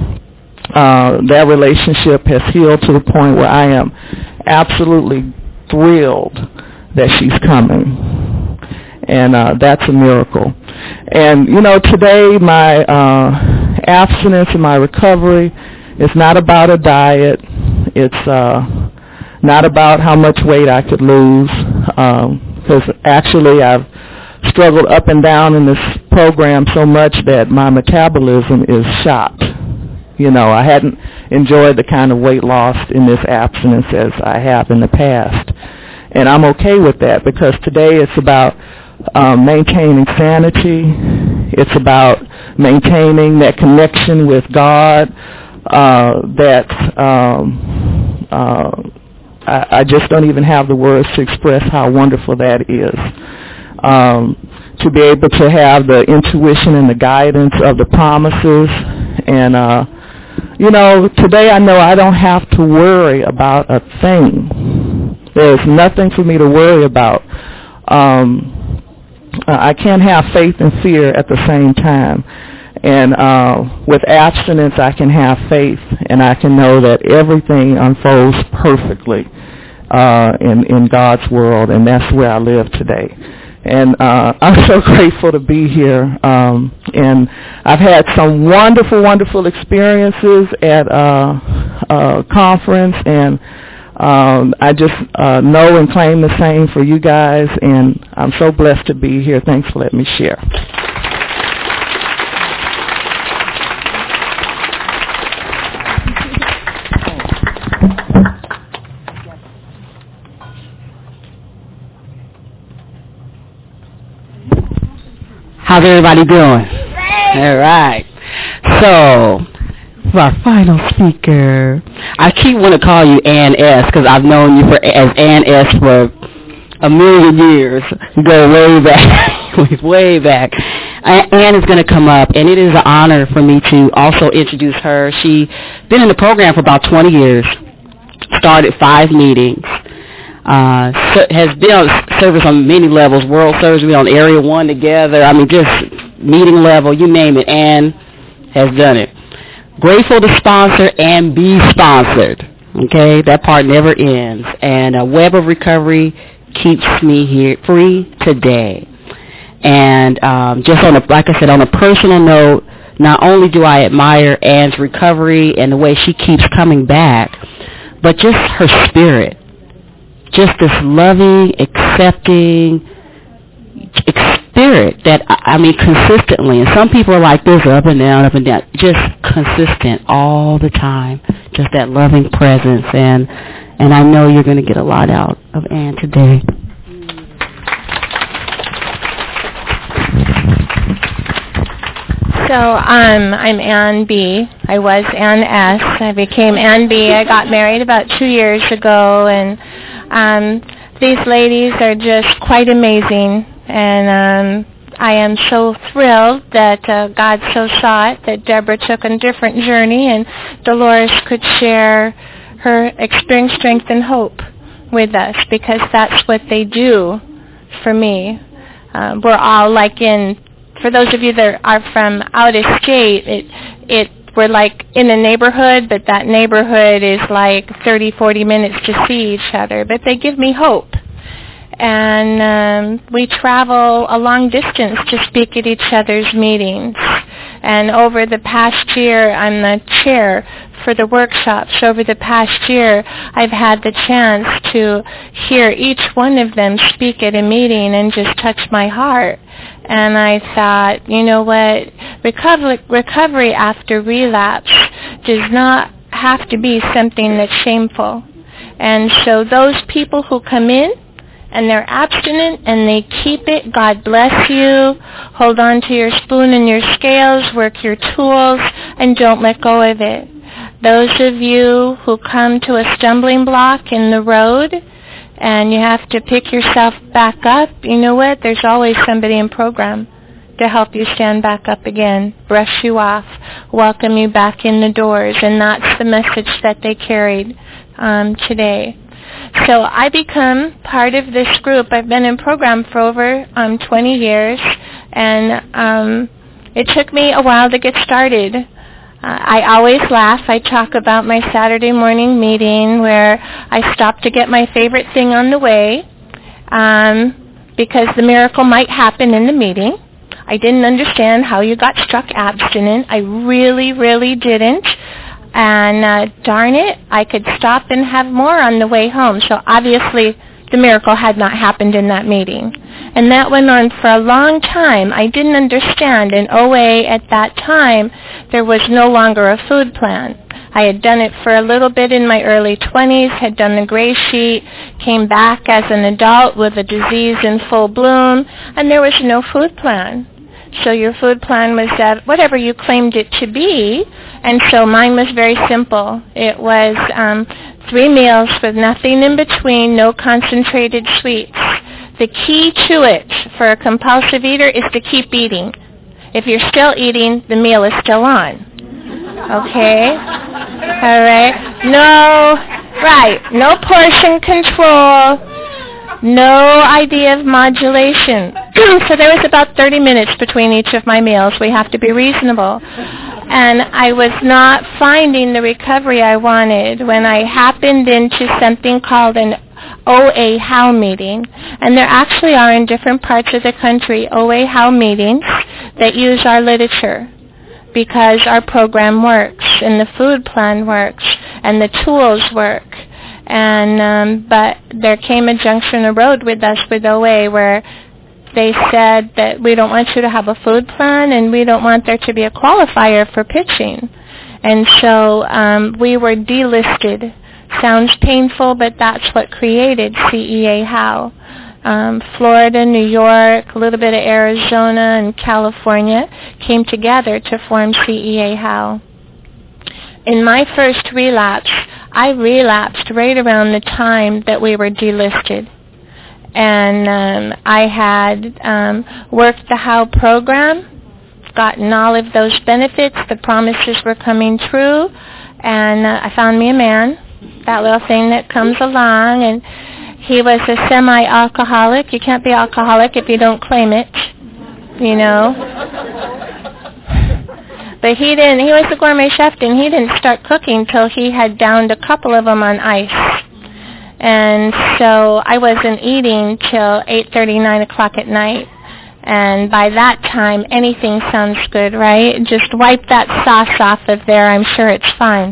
Uh, that relationship has healed to the point where I am absolutely thrilled that she's coming. And uh, that's a miracle. And, you know, today my uh, abstinence and my recovery is not about a diet. It's uh, not about how much weight I could lose, because um, actually I've struggled up and down in this program so much that my metabolism is shot. You know, I hadn't enjoyed the kind of weight loss in this abstinence as I have in the past. And I'm okay with that, because today it's about um, maintaining sanity. It's about maintaining that connection with God uh, that um, uh, I, I just don't even have the words to express how wonderful that is. Um, to be able to have the intuition and the guidance of the promises. And, uh, you know, today I know I don't have to worry about a thing. There's nothing for me to worry about. Um, I can't have faith and fear at the same time. And uh, with abstinence, I can have faith, and I can know that everything unfolds perfectly uh, in, in God's world, and that's where I live today. And uh, I'm so grateful to be here. Um, and I've had some wonderful, wonderful experiences at uh, a conference, and Um, I just uh, know and claim the same for you guys, and I'm so blessed to be here. Thanks for letting me share. How's everybody doing? All right. So, for our final speaker, I keep wanting to call you Ann S. because I've known you for as Ann S. for a million years. We go way back, way back. Ann is going to come up, and it is an honor for me to also introduce her. She's been in the program for about twenty years, started five meetings. Uh, has been on service on many levels, world service, we on Area one together, I mean, just meeting level, you name it, Ann has done it. Grateful to sponsor and be sponsored, okay? That part never ends. And a Web of Recovery keeps me here free today. And um, just on a, like I said, on a personal note, not only do I admire Ann's recovery and the way she keeps coming back, but just her spirit. Just this loving, accepting spirit that, I mean, consistently. And some people are like this, up and down, up and down. Just consistent all the time. Just that loving presence. And and I know you're going to get a lot out of Ann today. So um, I'm Ann B. I was Ann S. I became Ann B. I got married about two years ago, and um, these ladies are just quite amazing. And um, I am so thrilled that uh, God so saw it, that Deborah took a different journey, and Dolores could share her experience, strength, and hope with us, because that's what they do for me. Uh, we're all like in. For those of you that are from out of state, it, it, we're like in a neighborhood, but that neighborhood is like thirty, forty minutes to see each other. But they give me hope. And um, we travel a long distance to speak at each other's meetings. And over the past year, I'm the chair for the workshops. Over the past year, I've had the chance to hear each one of them speak at a meeting and just touch my heart. And I thought, you know what, recovery, recovery after relapse does not have to be something that's shameful. And so those people who come in and they're abstinent and they keep it, God bless you. Hold on to your spoon and your scales, work your tools, and don't let go of it. Those of you who come to a stumbling block in the road and you have to pick yourself back up, you know what? There's always somebody in program to help you stand back up again, brush you off, welcome you back in the doors, and that's the message that they carried um, today. So I become part of this group. I've been in program for over um, twenty years, and um, it took me a while to get started. Uh, I always laugh. I talk about my Saturday morning meeting where I stop to get my favorite thing on the way um, because the miracle might happen in the meeting. I didn't understand how you got struck abstinent. I really, really didn't. And uh, darn it, I could stop and have more on the way home. So obviously the miracle had not happened in that meeting. And that went on for a long time. I didn't understand. In O A at that time, there was no longer a food plan. I had done it for a little bit in my early twenties, had done the gray sheet, came back as an adult with a disease in full bloom, and there was no food plan. So your food plan was that whatever you claimed it to be, and so mine was very simple. It was um, three meals with nothing in between, no concentrated sweets. The key to it for a compulsive eater is to keep eating. If you're still eating, the meal is still on. Okay? All right? No, right, no portion control, no idea of modulation. So there was about thirty minutes between each of my meals. We have to be reasonable. And I was not finding the recovery I wanted when I happened into something called an O A H O W meeting. And there actually are in different parts of the country O A H O W meetings that use our literature because our program works and the food plan works and the tools work. And um, but there came a junction of road with us with O A where they said that we don't want you to have a food plan and we don't want there to be a qualifier for pitching. And so um, we were delisted. Sounds painful, but that's what created C E A How. Um, Florida, New York, a little bit of Arizona, and California came together to form C E A How. In my first relapse, I relapsed right around the time that we were delisted. And um, I had um, worked the How program, gotten all of those benefits, the promises were coming true, and uh, I found me a man, that little thing that comes along, and he was a semi-alcoholic. You can't be alcoholic if you don't claim it, you know. But he didn't, he was a gourmet chef, and he didn't start cooking till he had downed a couple of them on ice. And so I wasn't eating till eight thirty, nine o'clock at night. And by that time, anything sounds good, right? Just wipe that sauce off of there. I'm sure it's fine.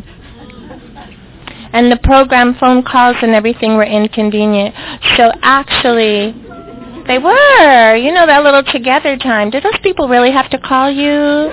And the program phone calls and everything were inconvenient. So actually, they were. You know, that little together time. Did those people really have to call you?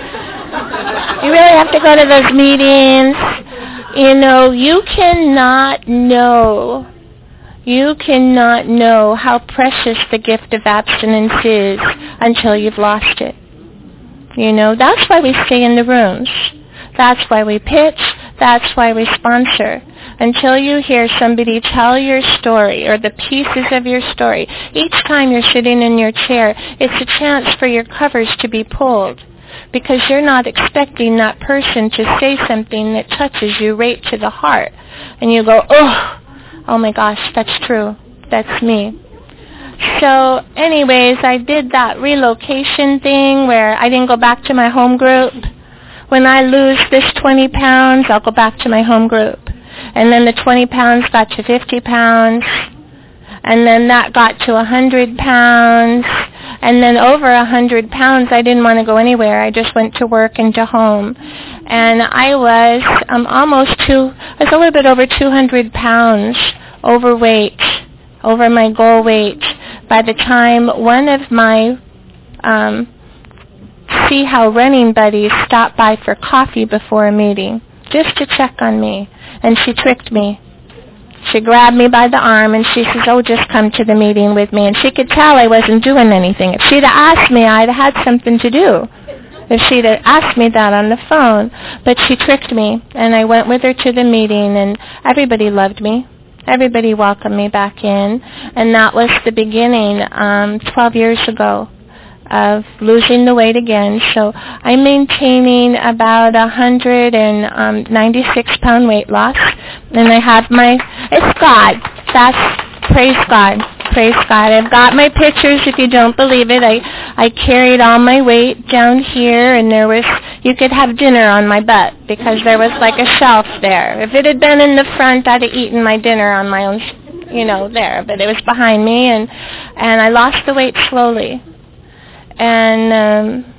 You really have to go to those meetings? You know, you cannot know. You cannot know how precious the gift of abstinence is until you've lost it. You know, that's why we stay in the rooms. That's why we pitch. That's why we sponsor. Until you hear somebody tell your story or the pieces of your story, each time you're sitting in your chair, it's a chance for your covers to be pulled because you're not expecting that person to say something that touches you right to the heart. And you go, oh, oh my gosh, that's true. That's me. So anyways, I did that relocation thing where I didn't go back to my home group. When I lose this twenty pounds, I'll go back to my home group. And then the twenty pounds got to fifty pounds. And then that got to one hundred pounds. And then over one hundred pounds, I didn't want to go anywhere. I just went to work and to home. And I was um, almost two, I was a little bit over two hundred pounds overweight, over my goal weight, by the time one of my um, See How running buddies stopped by for coffee before a meeting, just to check on me. And she tricked me. She grabbed me by the arm and she says, oh, just come to the meeting with me. And she could tell I wasn't doing anything. If she'd have asked me, I'd have had something to do. If she'd have asked me that on the phone. But she tricked me, and I went with her to the meeting, and everybody loved me. Everybody welcomed me back in. And that was the beginning um, twelve years ago of losing the weight again. So I'm maintaining about a one hundred ninety-six pound weight loss. And I have my, it's God. That's, praise God. Praise God. I've got my pictures if you don't believe it. I, I carried all my weight down here, and there was, you could have dinner on my butt because there was like a shelf there. If it had been in the front, I'd have eaten my dinner on my own, you know, there. But it was behind me, and, and I lost the weight slowly. And um,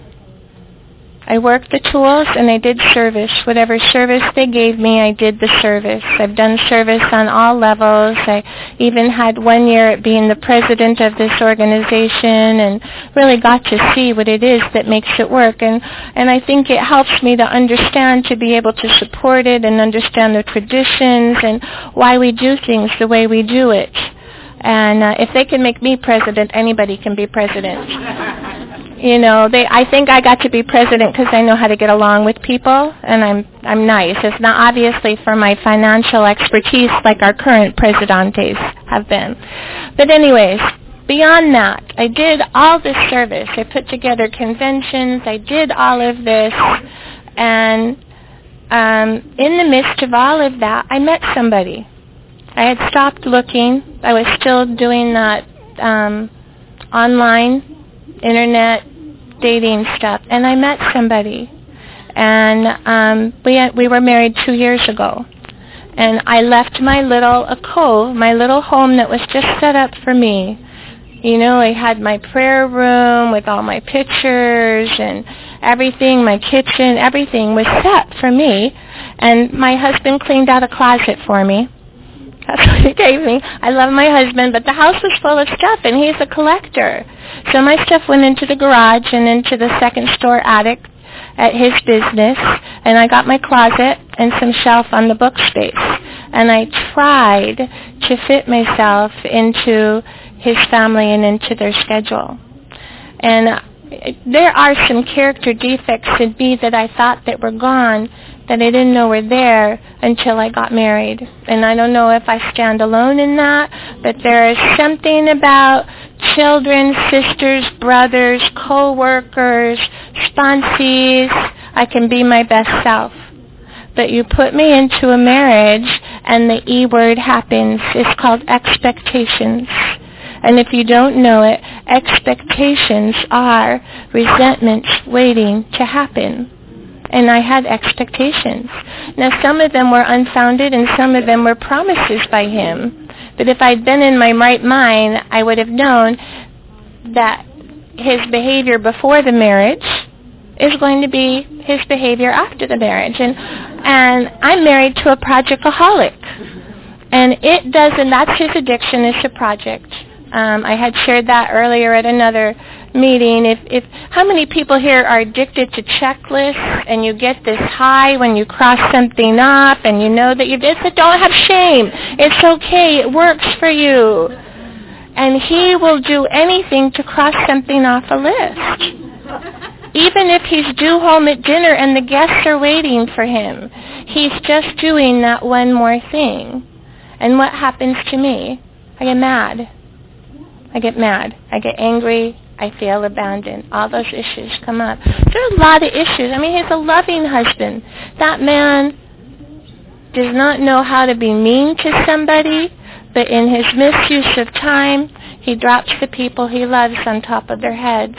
I worked the tools, and I did service. Whatever service they gave me, I did the service. I've done service on all levels. I even had one year at being the president of this organization and really got to see what it is that makes it work. And, and I think it helps me to understand, to be able to support it and understand the traditions and why we do things the way we do it. And uh, if they can make me president, anybody can be president. You know, they. I think I got to be president because I know how to get along with people, and I'm I'm nice. It's not obviously for my financial expertise like our current presidentes have been. But anyways, beyond that, I did all this service. I put together conventions. I did all of this, and um, in the midst of all of that, I met somebody. I had stopped looking. I was still doing that um, online, internet, dating stuff, and I met somebody. And um, we we were married two years ago. And I left my little a cove, my little home that was just set up for me. You know, I had my prayer room with all my pictures and everything, my kitchen, everything was set for me. And my husband cleaned out a closet for me. That's what he gave me. I love my husband, but the house was full of stuff, and he's a collector. So my stuff went into the garage and into the second store attic at his business, and I got my closet and some shelf on the book space. And I tried to fit myself into his family and into their schedule. And there are some character defects in me that I thought that were gone that I didn't know were there until I got married. And I don't know if I stand alone in that, but there is something about children, sisters, brothers, co-workers, sponsees. I can be my best self. But you put me into a marriage and the E word happens. It's called expectations. And if you don't know it, expectations are resentments waiting to happen. And I had expectations. Now, some of them were unfounded and some of them were promises by him. But if I'd been in my right mind, I would have known that his behavior before the marriage is going to be his behavior after the marriage. And and I'm married to a projectaholic. And it does, and that's his addiction, is a project. Um, I had shared that earlier at another meeting. If, if how many people here are addicted to checklists, and you get this high when you cross something off, and you know that you did it? Don't have shame. It's okay. It works for you. And he will do anything to cross something off a list. Even if he's due home at dinner and the guests are waiting for him, he's just doing that one more thing. And what happens to me? I get mad. I get mad. I get angry. I feel abandoned. All those issues come up. There are a lot of issues. I mean, he's a loving husband. That man does not know how to be mean to somebody, but in his misuse of time, he drops the people he loves on top of their heads.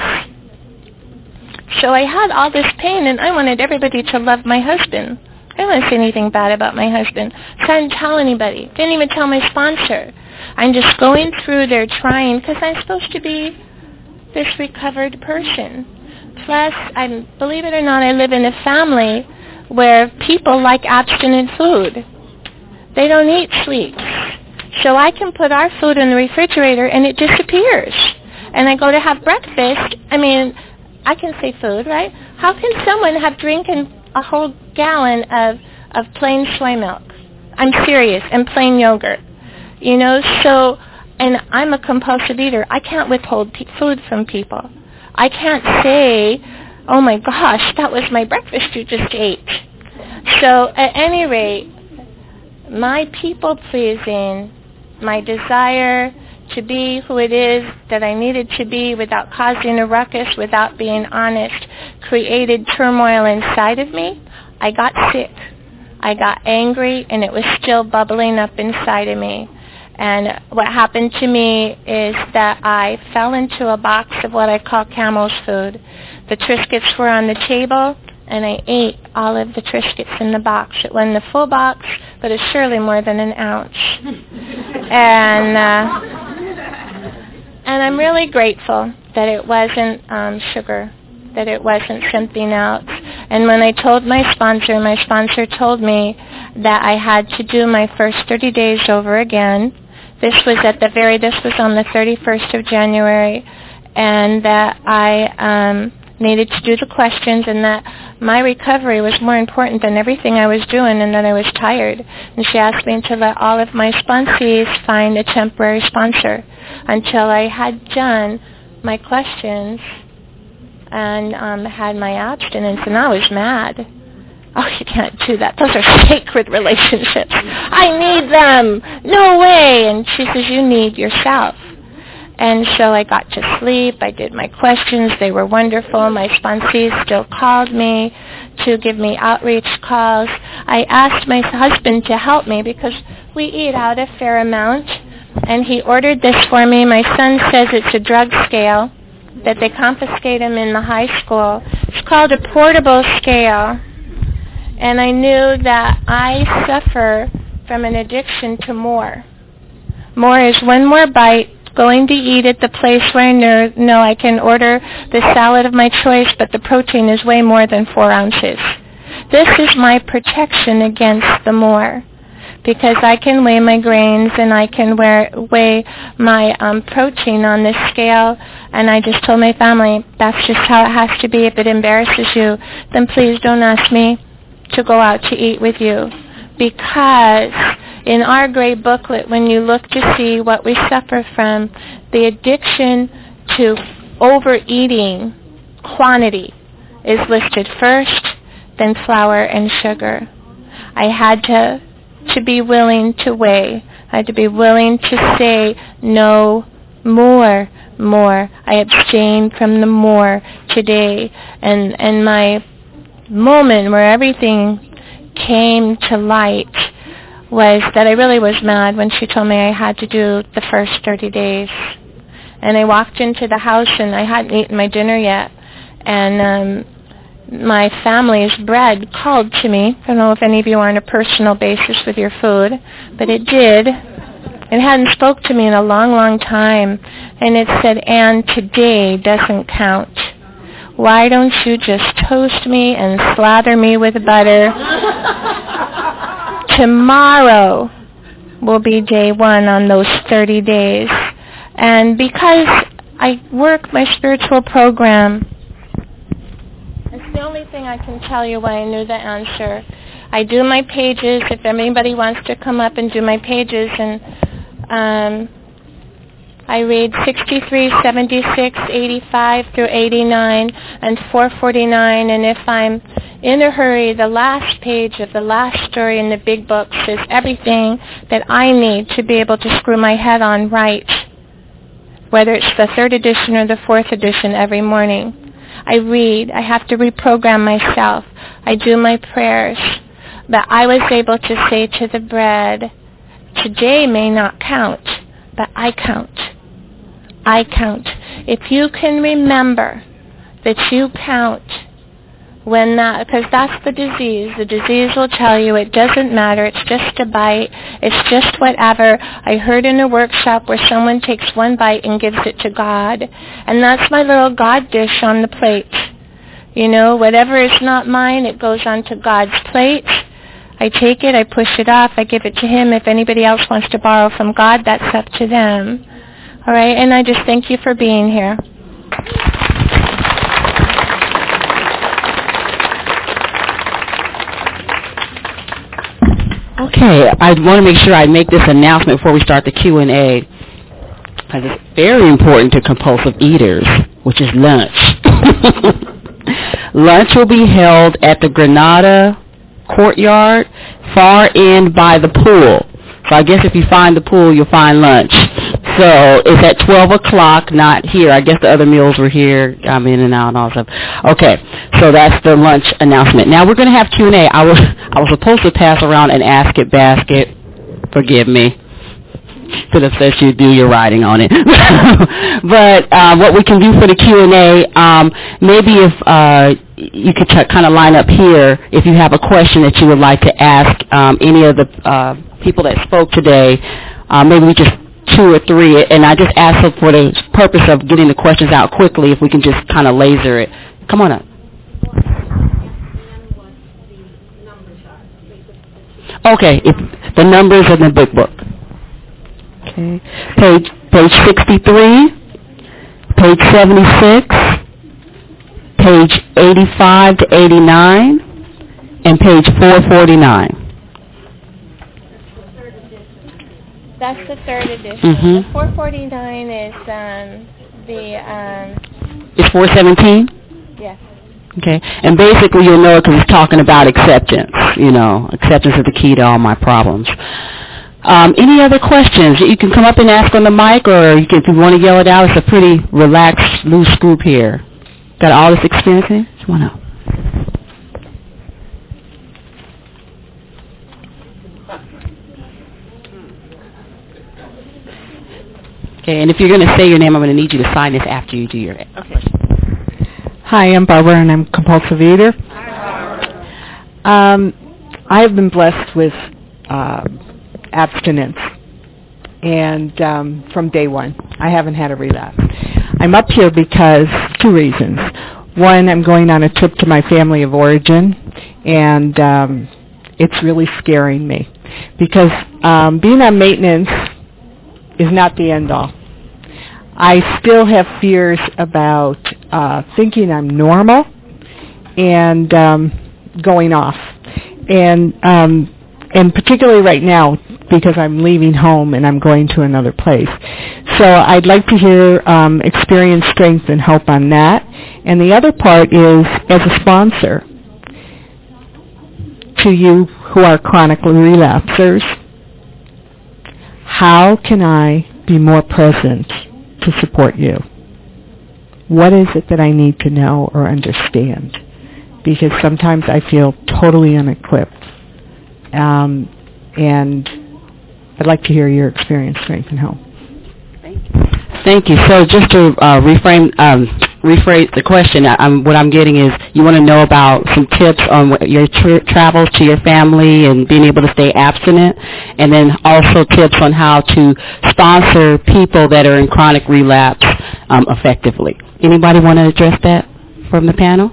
So I had all this pain, and I wanted everybody to love my husband. I didn't want to say anything bad about my husband. So I didn't tell anybody. Didn't even tell my sponsor. I'm just going through there trying, because I'm supposed to be this recovered person. Plus, I believe it or not, I live in a family where people like abstinent food. They don't eat sweets. So I can put our food in the refrigerator and it disappears. And I go to have breakfast. I mean, I can say food, right? How can someone have drinking a whole gallon of, of plain soy milk? I'm serious. And plain yogurt. You know, so, and I'm a compulsive eater. I can't withhold p- food from people. I can't say, oh my gosh, that was my breakfast you just ate. So at any rate, my people-pleasing, my desire to be who it is that I needed to be without causing a ruckus, without being honest, created turmoil inside of me. I got sick. I got angry, and it was still bubbling up inside of me. And what happened to me is that I fell into a box of what I call Camel's food. The Triscuits were on the table, and I ate all of the Triscuits in the box. It wasn't a full box, but it's surely more than an ounce. and uh, and I'm really grateful that it wasn't um, sugar, that it wasn't something else. And when I told my sponsor, my sponsor told me that I had to do my first thirty days over again. This was at the very, this was on the thirty-first of January, and that I um, needed to do the questions, and that my recovery was more important than everything I was doing, and that I was tired. And she asked me to let all of my sponsees find a temporary sponsor until I had done my questions and um, had my abstinence, and I was mad. Oh, you can't do that. Those are sacred relationships. I need them. No way. And she says, you need yourself. And so I got to sleep. I did my questions. They were wonderful. My sponsees still called me to give me outreach calls. I asked my husband to help me because we eat out a fair amount. And he ordered this for me. My son says it's a drug scale that they confiscate him in the high school. It's called a portable scale. And I knew that I suffer from an addiction to more. More is one more bite, going to eat at the place where I know, know I can order the salad of my choice, but the protein is way more than four ounces. This is my protection against the more. because I can weigh my grains and I can wear, weigh my um, protein on this scale. And I just told my family, that's just how it has to be. If it embarrasses you, then please don't ask me to go out to eat with you. Because in our great booklet, when you look to see what we suffer from, the addiction to overeating quantity is listed first, then flour and sugar. I had to to be willing to weigh. I had to be willing to say no more, more. I abstained from the more today. And, and my moment where everything came to light was that I really was mad when she told me I had to do the first thirty days. And I walked into the house and I hadn't eaten my dinner yet. And um, my family's bread called to me. I don't know if any of you are on a personal basis with your food, but it did. It hadn't spoke to me in a long, long time. And it said, Ann, today doesn't count. Why don't you just toast me and slather me with butter? Tomorrow will be day one on those thirty days. And because I work my spiritual program, it's the only thing I can tell you why I knew the answer. I do my pages. If anybody wants to come up and do my pages, and um, I read sixty-three, seventy-six, eighty-five through eighty-nine, and four forty-nine. And if I'm in a hurry, the last page of the last story in the big book says everything that I need to be able to screw my head on right, whether it's the third edition or the fourth edition every morning. I read. I have to reprogram myself. I do my prayers. But I was able to say to the bread, today may not count, but I count. I count. If you can remember that you count when that, because that's the disease. The disease will tell you it doesn't matter. It's just a bite. It's just whatever. I heard in a workshop where someone takes one bite and gives it to God. And that's my little God dish on the plate. You know, whatever is not mine, it goes onto God's plate. I take it, I push it off, I give it to Him. If anybody else wants to borrow from God, that's up to them. All right, and I just thank you for being here. Okay, I want to make sure I make this announcement before we start the Q and A, because it's very important to compulsive eaters, which is lunch. Lunch will be held at the Granada Courtyard, far in by the pool. So I guess if you find the pool, you'll find lunch. So it's at twelve o'clock, not here. I guess the other meals were here. I'm in and out and all stuff. Okay, so that's the lunch announcement. Now we're going to have Q and A. I was, I was supposed to pass around an Ask It basket. Forgive me. Could have said you do your writing on it. But uh, what we can do for the Q and A, um, maybe if uh, you could ch- kind of line up here if you have a question that you would like to ask um, any of the uh, people that spoke today. Uh, maybe we just two or three, and I just ask them for the purpose of getting the questions out quickly, if we can just kind of laser it. Come on up. Okay, if the numbers in the big book. Okay, page page sixty-three, page seventy-six, page eighty-five to eighty-nine, and page four forty-nine. That's the third edition. Mm-hmm. The four forty-nine is um, the... Um, it's four seventeen? Yes. Okay, and basically you'll know it because it's talking about acceptance. You know, acceptance is the key to all my problems. Um, any other questions? You can come up and ask on the mic, or you can, if you want to yell it out. It's a pretty relaxed, loose group here. Got all this experience in? Come on up. Okay, and if you're going to say your name, I'm going to need you to sign this after you do your... Okay. Hi, I'm Barbara, and I'm a compulsive eater. Um, I have been blessed with uh, abstinence, and um, from day one, I haven't had a relapse. I'm up here because two reasons. One, I'm going on a trip to my family of origin, and um, it's really scaring me. because um, being on maintenance is not the end all. I still have fears about uh, thinking I'm normal and um, going off, and um, and particularly right now because I'm leaving home and I'm going to another place. So I'd like to hear um, experience, strength, and hope on that. And the other part is, as a sponsor, to you who are chronically relapsers, how can I be more present to support you? What is it that I need to know or understand? Because sometimes I feel totally unequipped. Um, and I'd like to hear your experience, strength, and hope. Thank you. Thank you. So just to uh, reframe, um, rephrase the question, I, I'm, what I'm getting is you want to know about some tips on what your tra- travels to your family and being able to stay abstinent, and then also tips on how to sponsor people that are in chronic relapse um, effectively. Anybody want to address that from the panel?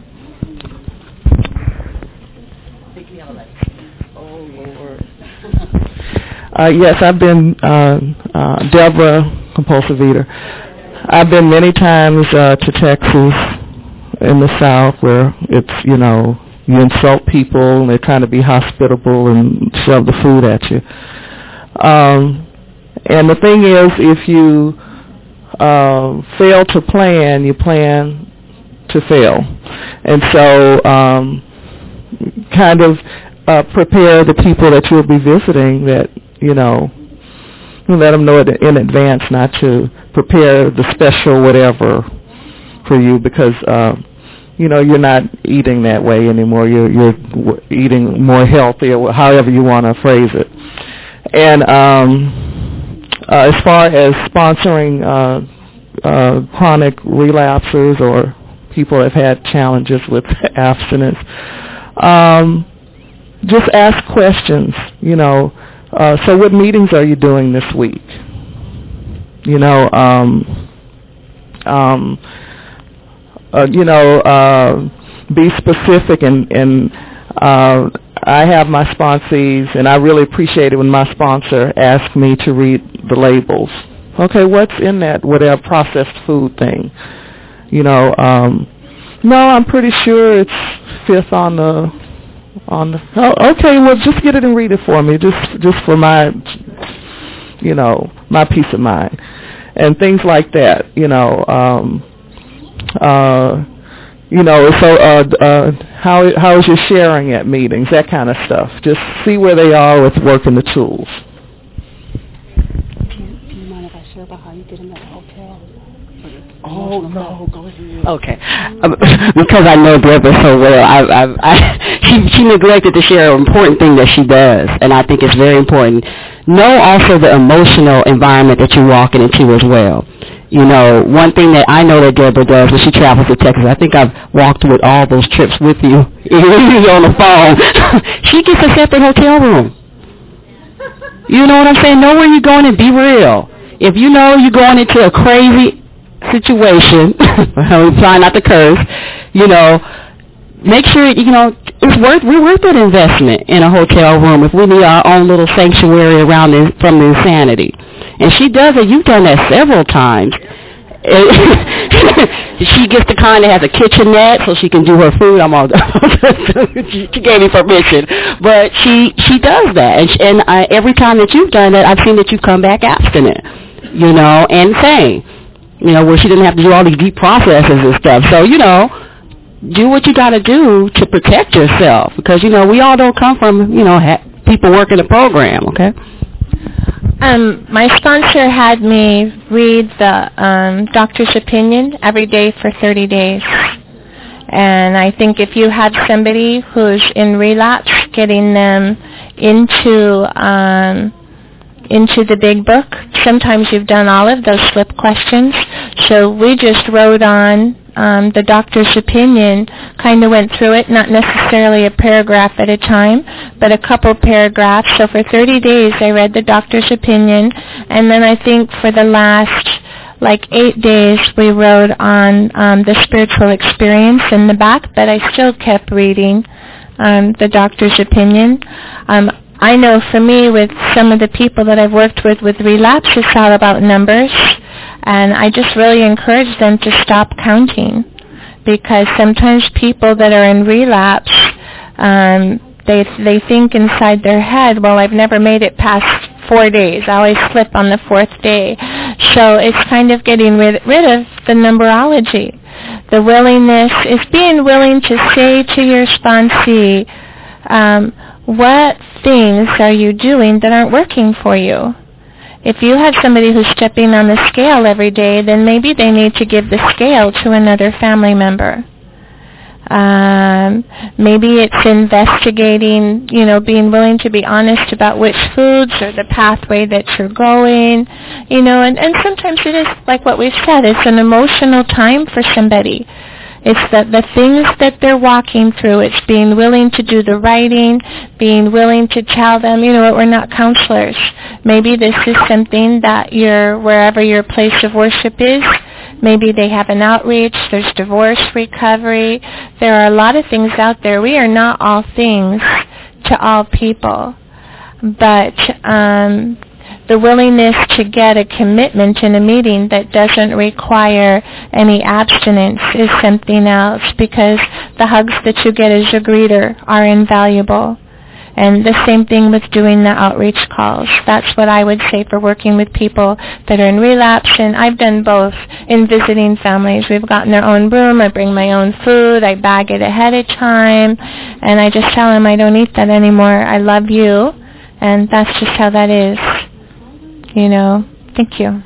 Uh, yes, I've been, uh, uh, Deborah, compulsive eater. I've been many times uh, to Texas in the South where it's, you know, you insult people and they're trying to be hospitable and shove the food at you. Um, and the thing is, if you uh, fail to plan, you plan to fail. And so um, kind of uh, prepare the people that you'll be visiting that, you know, let them know it in advance not to prepare the special whatever for you because, uh, you know, you're not eating that way anymore. You're, you're w- eating more healthy or however you want to phrase it. And um, uh, as far as sponsoring uh, uh, chronic relapsers or people that have had challenges with abstinence, um, just ask questions, you know. Uh, so what meetings are you doing this week? You know, um, um, uh, you know, uh, be specific. And, and uh, I have my sponsees, and I really appreciate it when my sponsor asks me to read the labels. Okay, what's in that whatever processed food thing? You know, um, no, I'm pretty sure it's fifth on the... On the, oh, okay, well, just get it and read it for me, just just for my, you know, my peace of mind, and things like that. You know, um, uh, you know, so uh, uh, how how is your sharing at meetings? That kind of stuff. Just see where they are with working the tools. Do you, do you mind if I share about how you did in that hotel? Oh, no, go ahead. Okay. Um, because I know Deborah so well, I, I, I, she, she neglected to share an important thing that she does, and I think it's very important. Know also the emotional environment that you're walking into as well. You know, one thing that I know that Deborah does when she travels to Texas, I think I've walked with all those trips with you, even on the phone, she gets a separate hotel room. You know what I'm saying? Know where you're going and be real. If you know you're going into a crazy situation, I'm trying not to curse, you know, make sure, you know, it's worth, we're worth that investment in a hotel room if we need our own little sanctuary around this, from the insanity. And she does it. You've done that several times. She gets the kind that has a kitchenette so she can do her food. I'm all she, she gave me permission, but she she does that, and, she, and I, every time that you've done that, I've seen that you've come back abstinent, you know, and sane, you know, where she didn't have to do all these deep processes and stuff. So, you know, do what you got to do to protect yourself, because, you know, we all don't come from, you know, ha- people working the program, okay? Um, my sponsor had me read the um, doctor's opinion every day for thirty days. And I think if you have somebody who's in relapse, getting them into um, into the big book, sometimes you've done all of those slip questions. So we just wrote on um, the doctor's opinion, kind of went through it, not necessarily a paragraph at a time, but a couple paragraphs. So for thirty days I read the doctor's opinion, and then I think for the last like eight days we wrote on um, the spiritual experience in the back, but I still kept reading um, the doctor's opinion. Um, I know for me, with some of the people that I've worked with with relapse, it's all about numbers. And I just really encourage them to stop counting, because sometimes people that are in relapse, um, they they think inside their head, well, I've never made it past four days. I always slip on the fourth day. So it's kind of getting rid, rid of the numerology. The willingness is being willing to say to your sponsee, um, what things are you doing that aren't working for you? If you have somebody who's stepping on the scale every day, then maybe they need to give the scale to another family member. Um, maybe it's investigating, you know, being willing to be honest about which foods or the pathway that you're going, you know, and, and sometimes it is, like what we've said, it's an emotional time for somebody. It's the, the things that they're walking through. It's being willing to do the writing, being willing to tell them, you know what, we're not counselors. Maybe this is something that your, wherever your place of worship is, maybe they have an outreach, there's divorce recovery. There are a lot of things out there. We are not all things to all people. But um, the willingness to get a commitment in a meeting that doesn't require any abstinence is something else, because the hugs that you get as a greeter are invaluable. And the same thing with doing the outreach calls. That's what I would say for working with people that are in relapse. And I've done both in visiting families. We've gotten their own room. I bring my own food. I bag it ahead of time. And I just tell them I don't eat that anymore. I love you. And that's just how that is. You know. Thank you.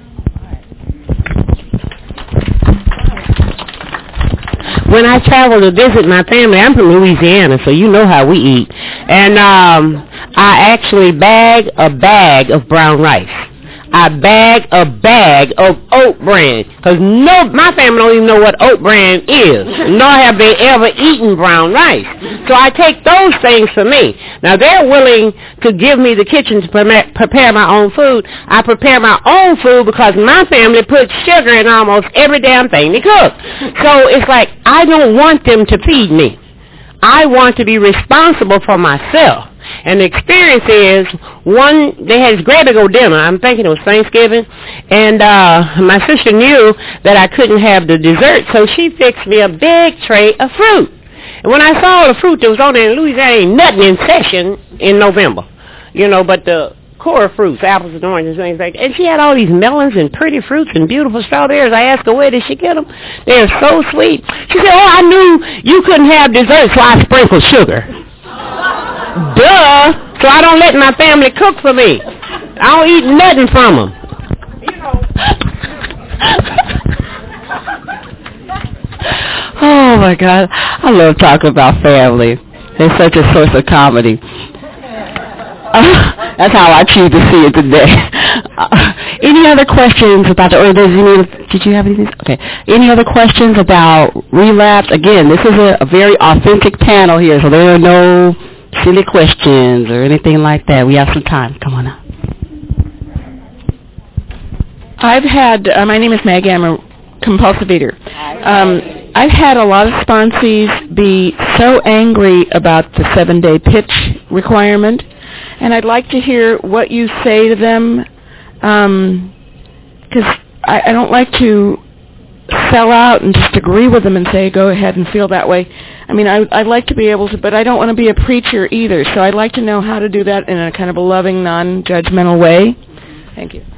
When I travel to visit my family, I'm from Louisiana, so you know how we eat. And um, I actually bag a bag of brown rice. I bag a bag of oat bran, because no, my family don't even know what oat bran is, nor have they ever eaten brown rice. So I take those things for me. Now, they're willing to give me the kitchen to pre- prepare my own food. I prepare my own food because my family puts sugar in almost every damn thing they cook. So it's like, I don't want them to feed me. I want to be responsible for myself. And the experience is, one, they had this grab and go dinner. I'm thinking it was Thanksgiving. And uh, my sister knew that I couldn't have the dessert, so she fixed me a big tray of fruit. And when I saw the fruit that was on there in Louisiana, ain't nothing in session in November. You know, but the core fruits, apples and oranges and things like that. And she had all these melons and pretty fruits and beautiful strawberries. I asked her, where did she get them? They're so sweet. She said, oh, I knew you couldn't have dessert, so I sprinkled sugar. Duh! So I don't let my family cook for me. I don't eat nothing from them. You know. Oh, my God. I love talking about family. It's such a source of comedy. Uh, that's how I choose to see it today. Uh, any other questions about the, or does any, did you have anything? Okay. Any other questions about relapse? Again, this is a, a very authentic panel here, so there are no silly questions or anything like that. We have some time. Come on up. I've had, uh, my name is Maggie, I'm a compulsive eater. Um, I've had a lot of sponsees be so angry about the seven-day pitch requirement, and I'd like to hear what you say to them, um, because I, I don't like to sell out and just agree with them and say, go ahead and feel that way. I mean, I, I'd like to be able to, but I don't want to be a preacher either, so I'd like to know how to do that in a kind of a loving, non-judgmental way. Thank you.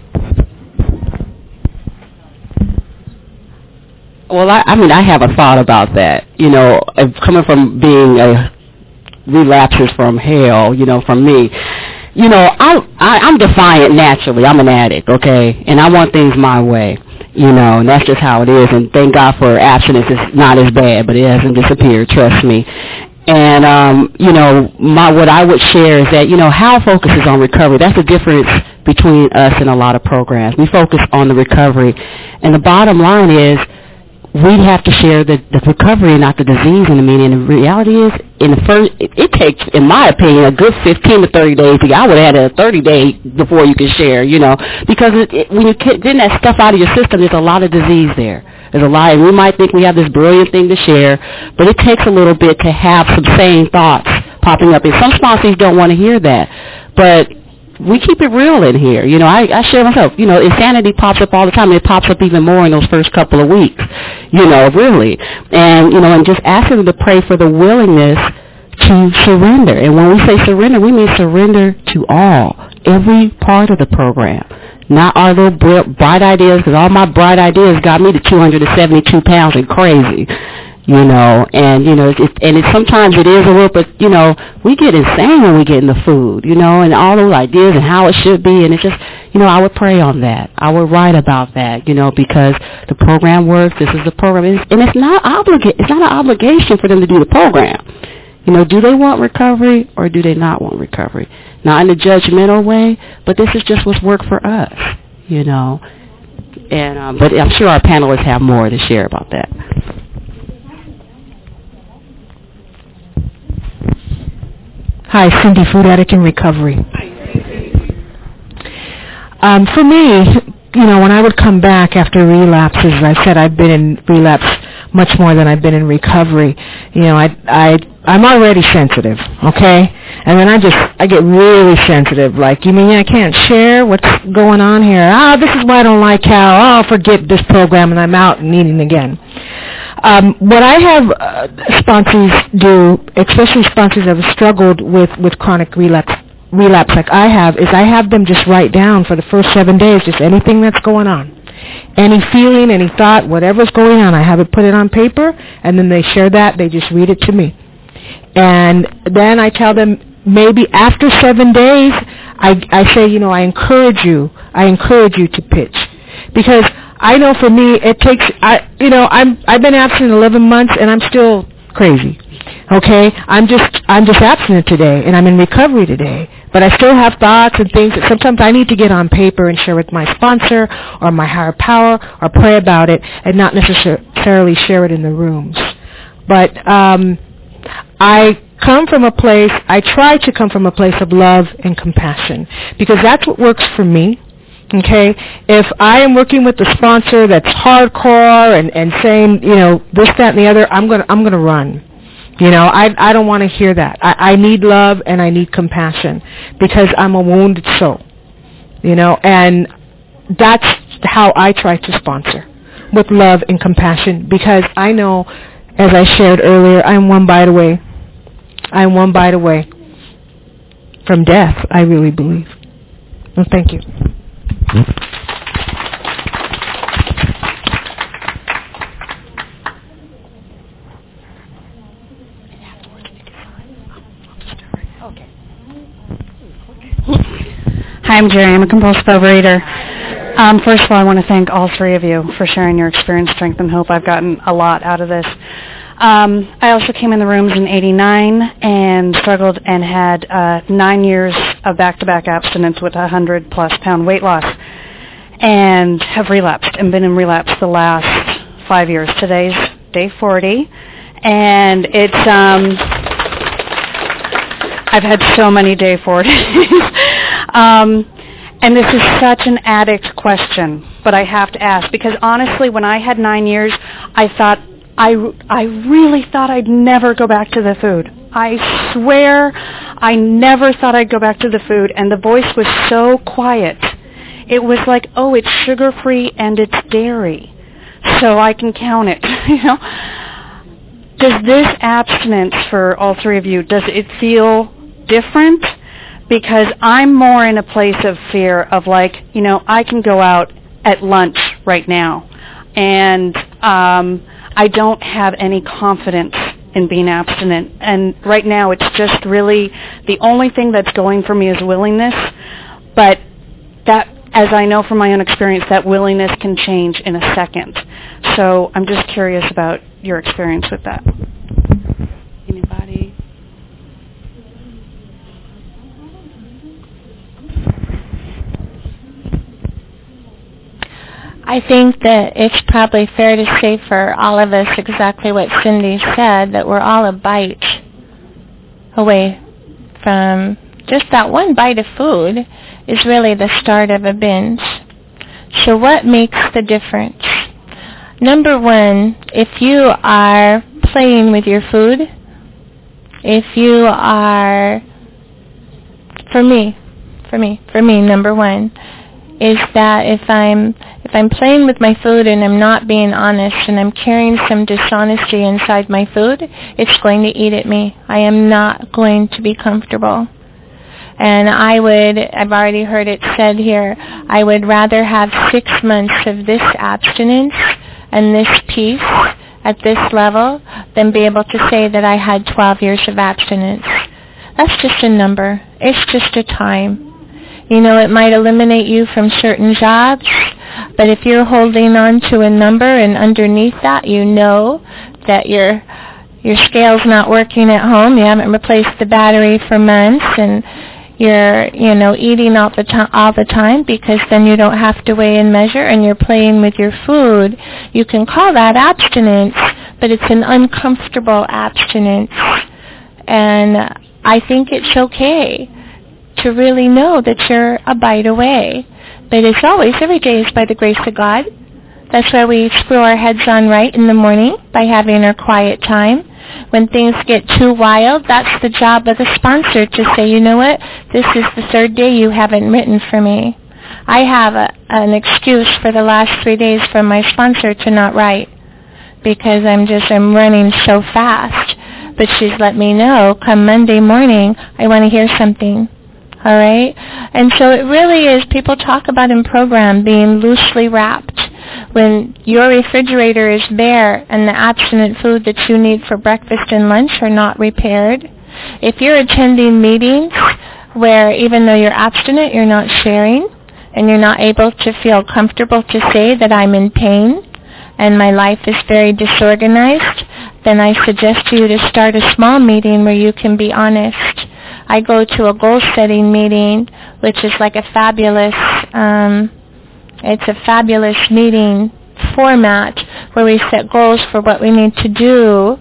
Well, I, I mean, I have a thought about that. You know, coming from being a relapses from hell, you know, from me. You know, I, I, I'm defiant naturally. I'm an addict, okay? And I want things my way, you know, and that's just how it is. And thank God for abstinence. It's not as bad, but it hasn't disappeared, trust me. And, um, you know, my what I would share is that, you know, How focuses on recovery. That's the difference between us and a lot of programs. We focus on the recovery. And the bottom line is, we have to share the, the recovery, not the disease in the meeting. And the reality is, in the first, it, it takes, in my opinion, a good fifteen to thirty days. I would have had a thirty day before you can share, you know, because it, it, when you get that stuff out of your system, there's a lot of disease there. There's a lot, and we might think we have this brilliant thing to share, but it takes a little bit to have some sane thoughts popping up. And some sponsors don't want to hear that. But we keep it real in here. You know, I, I share myself. You know, insanity pops up all the time. It pops up even more in those first couple of weeks, you know, really. And, you know, and just asking them to pray for the willingness to surrender. And when we say surrender, we mean surrender to all, every part of the program. Not our little bright ideas, because all my bright ideas got me to two hundred seventy-two pounds and crazy. You know, and, you know, it's, and it, sometimes it is a little, but, you know, we get insane when we get in the food, you know, and all those ideas and how it should be, and it's just, you know, I would pray on that. I would write about that, you know, because the program works, this is the program, and it's, and it's not obliga- it's not an obligation for them to do the program. You know, do they want recovery or do they not want recovery? Not in a judgmental way, but this is just what's worked for us, you know. And um, but I'm sure our panelists have more to share about that. Hi, Cindy, food addict in recovery. Um, for me, you know, when I would come back after relapses, I said I've been in relapse much more than I've been in recovery. You know, I, I, I'm already sensitive, okay? And then I just, I get really sensitive. Like, you mean I can't share what's going on here? Oh, this is why I don't like how, oh, forget this program, and I'm out and eating again. Um, what I have uh, sponsors do, especially sponsors that have struggled with, with chronic relapse, relapse like I have, is I have them just write down for the first seven days just anything that's going on. Any feeling, any thought, whatever's going on, I have it put it on paper, and then they share that, they just read it to me. And then I tell them maybe after seven days, I, I say, you know, I encourage you, I encourage you to pitch. Because I know for me, it takes, I, you know, I'm, I've been abstinent eleven months and I'm still crazy. Okay? I'm just, I'm just abstinent today and I'm in recovery today. But I still have thoughts and things that sometimes I need to get on paper and share with my sponsor or my higher power or pray about it and not necessarily share it in the rooms. But, um, I come from a place, I try to come from a place of love and compassion because that's what works for me. Okay, if I am working with a sponsor that's hardcore and, and saying, you know, this, that, and the other, I'm gonna I'm gonna run. You know, I I don't want to hear that. I, I need love and I need compassion because I'm a wounded soul. You know, and that's how I try to sponsor, with love and compassion, because I know, as I shared earlier, I'm one bite away. I'm one bite away from death, I really believe. Well, thank you. Hi, I'm Jerry. I'm a compulsive overeater. Um, first of all, I want to thank all three of you for sharing your experience, strength, and hope. I've gotten a lot out of this. Um, I also came in the rooms in eighty-nine and struggled and had uh, nine years of back-to-back abstinence with a one hundred plus pound weight loss and have relapsed and been in relapse the last five years. Today's day forty, and it's, um, I've had so many day forties. um, and this is such an addict question, but I have to ask, because honestly, when I had nine years, I thought, I, I really thought I'd never go back to the food. I swear I never thought I'd go back to the food, and the voice was so quiet. It was like, oh, it's sugar-free and it's dairy, so I can count it, you know. Does this abstinence for all three of you, does it feel different? Because I'm more in a place of fear of like, you know, I can go out at lunch right now, and um, I don't have any confidence in being abstinent. And right now it's just really, the only thing that's going for me is willingness. But that, as I know from my own experience, that willingness can change in a second. So I'm just curious about your experience with that. Anybody? I think that it's probably fair to say for all of us exactly what Cindy said, that we're all a bite away from just that one bite of food is really the start of a binge. So what makes the difference? Number one, if you are playing with your food, If you are, for me, for me, for me, number one, is that if I'm if I'm playing with my food and I'm not being honest and I'm carrying some dishonesty inside my food, it's going to eat at me. I am not going to be comfortable. And I would, I've already heard it said here, I would rather have six months of this abstinence and this peace at this level than be able to say that I had twelve years of abstinence. That's just a number. It's just a time. You know, it might eliminate you from certain jobs, but if you're holding on to a number and underneath that you know that your your scale's not working at home, you haven't replaced the battery for months, and you're, you know, eating all the time, all the time because then you don't have to weigh and measure, and you're playing with your food, you can call that abstinence, but it's an uncomfortable abstinence. And I think it's okay to really know that you're a bite away. But as always, every day is by the grace of God. That's why we screw our heads on right in the morning by having our quiet time. When things get too wild, that's the job of the sponsor to say, you know what, this is the third day you haven't written for me. I have a, an excuse for the last three days from my sponsor to not write because I'm just, I'm running so fast. But she's let me know, come Monday morning, I want to hear something. All right? And so it really is, people talk about in program being loosely wrapped. When your refrigerator is bare and the abstinent food that you need for breakfast and lunch are not repaired. If you're attending meetings where even though you're abstinent, you're not sharing, and you're not able to feel comfortable to say that I'm in pain and my life is very disorganized, then I suggest to you to start a small meeting where you can be honest. I go to a goal-setting meeting, which is like a fabulous, um, it's a fabulous meeting format where we set goals for what we need to do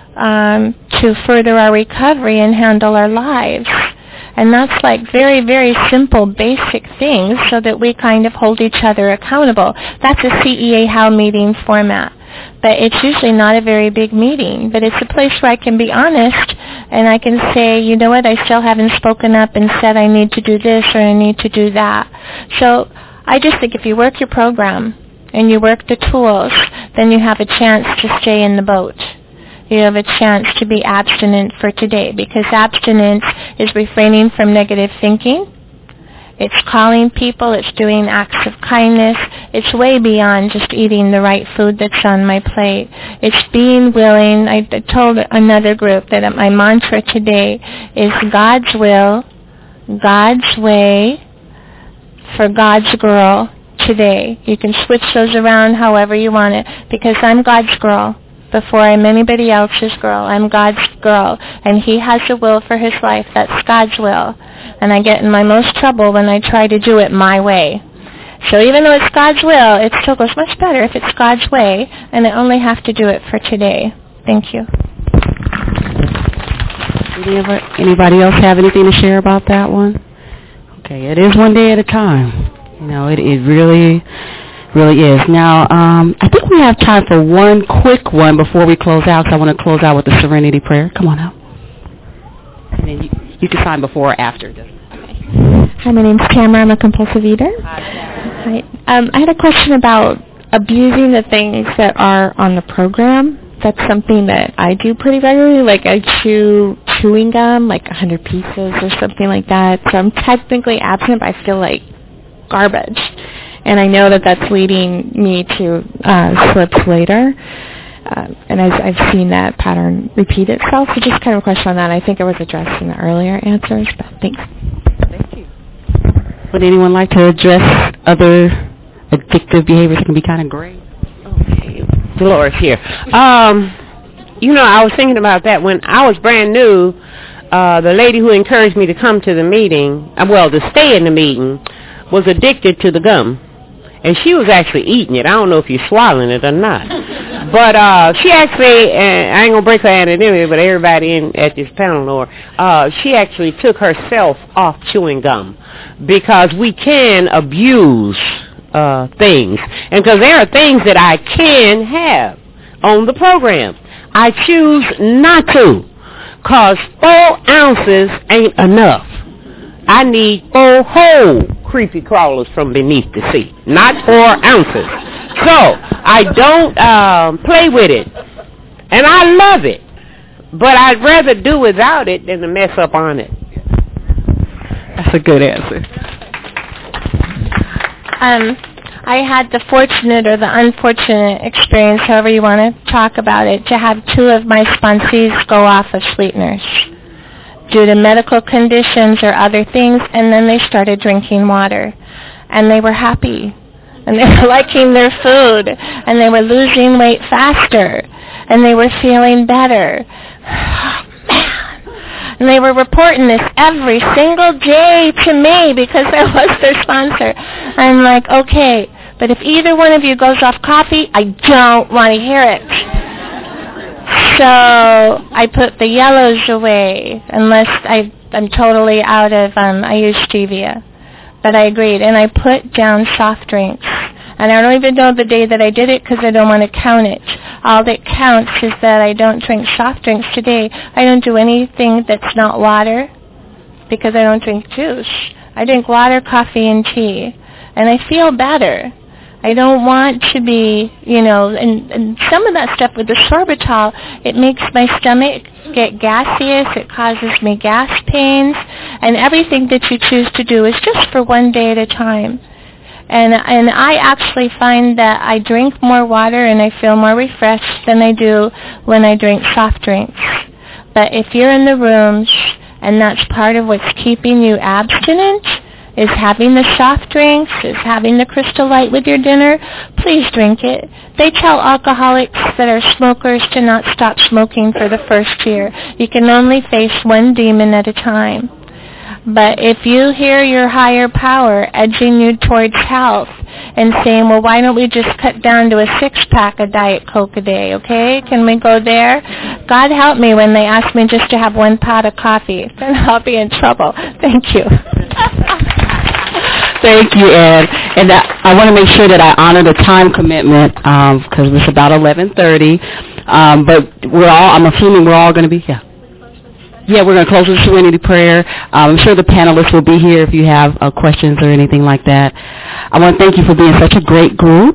um, to further our recovery and handle our lives. And that's like very, very simple, basic things so that we kind of hold each other accountable. That's a C E A How meeting format. But it's usually not a very big meeting. But it's a place where I can be honest and I can say, you know what, I still haven't spoken up and said I need to do this or I need to do that. So I just think if you work your program and you work the tools, then you have a chance to stay in the boat. You have a chance to be abstinent for today, because abstinence is refraining from negative thinking. It's calling people. It's doing acts of kindness. It's way beyond just eating the right food that's on my plate. It's being willing. I told another group that my mantra today is God's will, God's way, for God's girl today. You can switch those around however you want it, because I'm God's girl. Before I'm anybody else's girl, I'm God's girl, and He has a will for His life. That's God's will. And I get in my most trouble when I try to do it my way. So even though it's God's will, it still goes much better if it's God's way, and I only have to do it for today. Thank you. Anybody else have anything to share about that one? Okay, it is one day at a time. You know, it, it really... really is. Now, um, I think we have time for one quick one before we close out, because I want to close out with the Serenity Prayer. Come on up. And then you, you can sign before or after. Okay. Hi, my name's Tamara. I'm a compulsive eater. Hi. Um, I had a question about abusing the things that are on the program. That's something that I do pretty regularly. Like I chew chewing gum, like one hundred pieces or something like that. So I'm technically abstinent, but I feel like garbage. And I know that that's leading me to uh, slips later. Uh, and I've, I've seen that pattern repeat itself. So just kind of a question on that. I think it was addressed in the earlier answers, but thanks. Thank you. Would anyone like to address other addictive behaviors that can be kind of gray? Okay. Dolores here. Um, you know, I was thinking about that when I was brand new. Uh, the lady who encouraged me to come to the meeting, uh, well, to stay in the meeting, was addicted to the gum. And she was actually eating it. I don't know if you're swallowing it or not. But uh, she actually, and I ain't going to break her anonymity, but everybody in at this panel know her, uh, she actually took herself off chewing gum. Because we can abuse uh, things. And because there are things that I can have on the program. I choose not to. because four ounces ain't enough. I need four whole creepy crawlers from beneath the sea, not four ounces. So I don't um, play with it, and I love it, but I'd rather do without it than to mess up on it. That's a good answer. Um, I had the fortunate or the unfortunate experience, however you want to talk about it, to have two of my sponsees go off of sweeteners due to medical conditions or other things, and then they started drinking water, and they were happy, and they were liking their food, and they were losing weight faster, and they were feeling better. And they were reporting this every single day to me because I was their sponsor. I'm like, okay, but if either one of you goes off coffee, I don't want to hear it. So I put the yellows away unless I, I'm totally out of, um, I use stevia. But I agreed, and I put down soft drinks. And I don't even know the day that I did it because I don't want to count it. All that counts is that I don't drink soft drinks today. I don't do anything that's not water because I don't drink juice. I drink water, coffee, and tea. And I feel better. I don't want to be, you know, and, and some of that stuff with the sorbitol, it makes my stomach get gaseous. It causes me gas pains. And everything that you choose to do is just for one day at a time. And and I actually find that I drink more water and I feel more refreshed than I do when I drink soft drinks. But if you're in the rooms and that's part of what's keeping you abstinent, is having the soft drinks, is having the Crystal Light with your dinner, please drink it. They tell alcoholics that are smokers to not stop smoking for the first year. You can only face one demon at a time. But if you hear your higher power edging you towards health and saying, well, why don't we just cut down to a six-pack of Diet Coke a day, okay? Can we go there? God help me when they ask me just to have one pot of coffee. Then I'll be in trouble. Thank you. Thank you, Ed. And that, I want to make sure that I honor the time commitment because um, it's about eleven thirty. Um, but we're all, I'm assuming we're all going to be here. Yeah, we're going to close with Serenity Prayer. Um, I'm sure the panelists will be here if you have uh, questions or anything like that. I want to thank you for being such a great group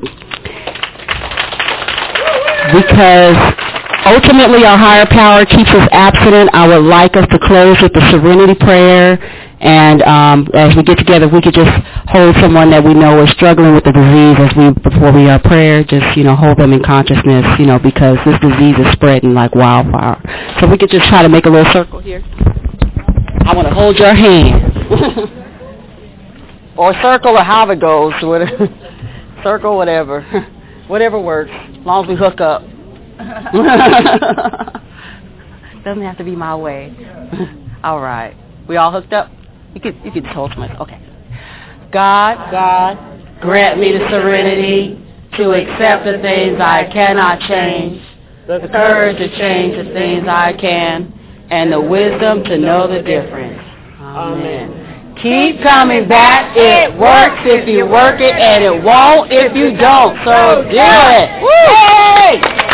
because ultimately our higher power keeps us abstinent. I would like us to close with the Serenity Prayer. And um, as we get together, we could just hold someone that we know is struggling with the disease as we, before we are prayer, just, you know, hold them in consciousness, you know, because this disease is spreading like wildfire. So we could just try to make a little circle here. I want to hold your hand. Or circle or however it goes. Circle, whatever. Whatever works, as long as we hook up. Doesn't have to be my way. All right. We all hooked up? You could you could hold somebody. Okay. God, God, grant me the serenity to accept the things I cannot change, the courage to change the things I can, and the wisdom to know the difference. Amen. Keep coming back. It works if you work it, and it won't if you don't. So do it. Woo!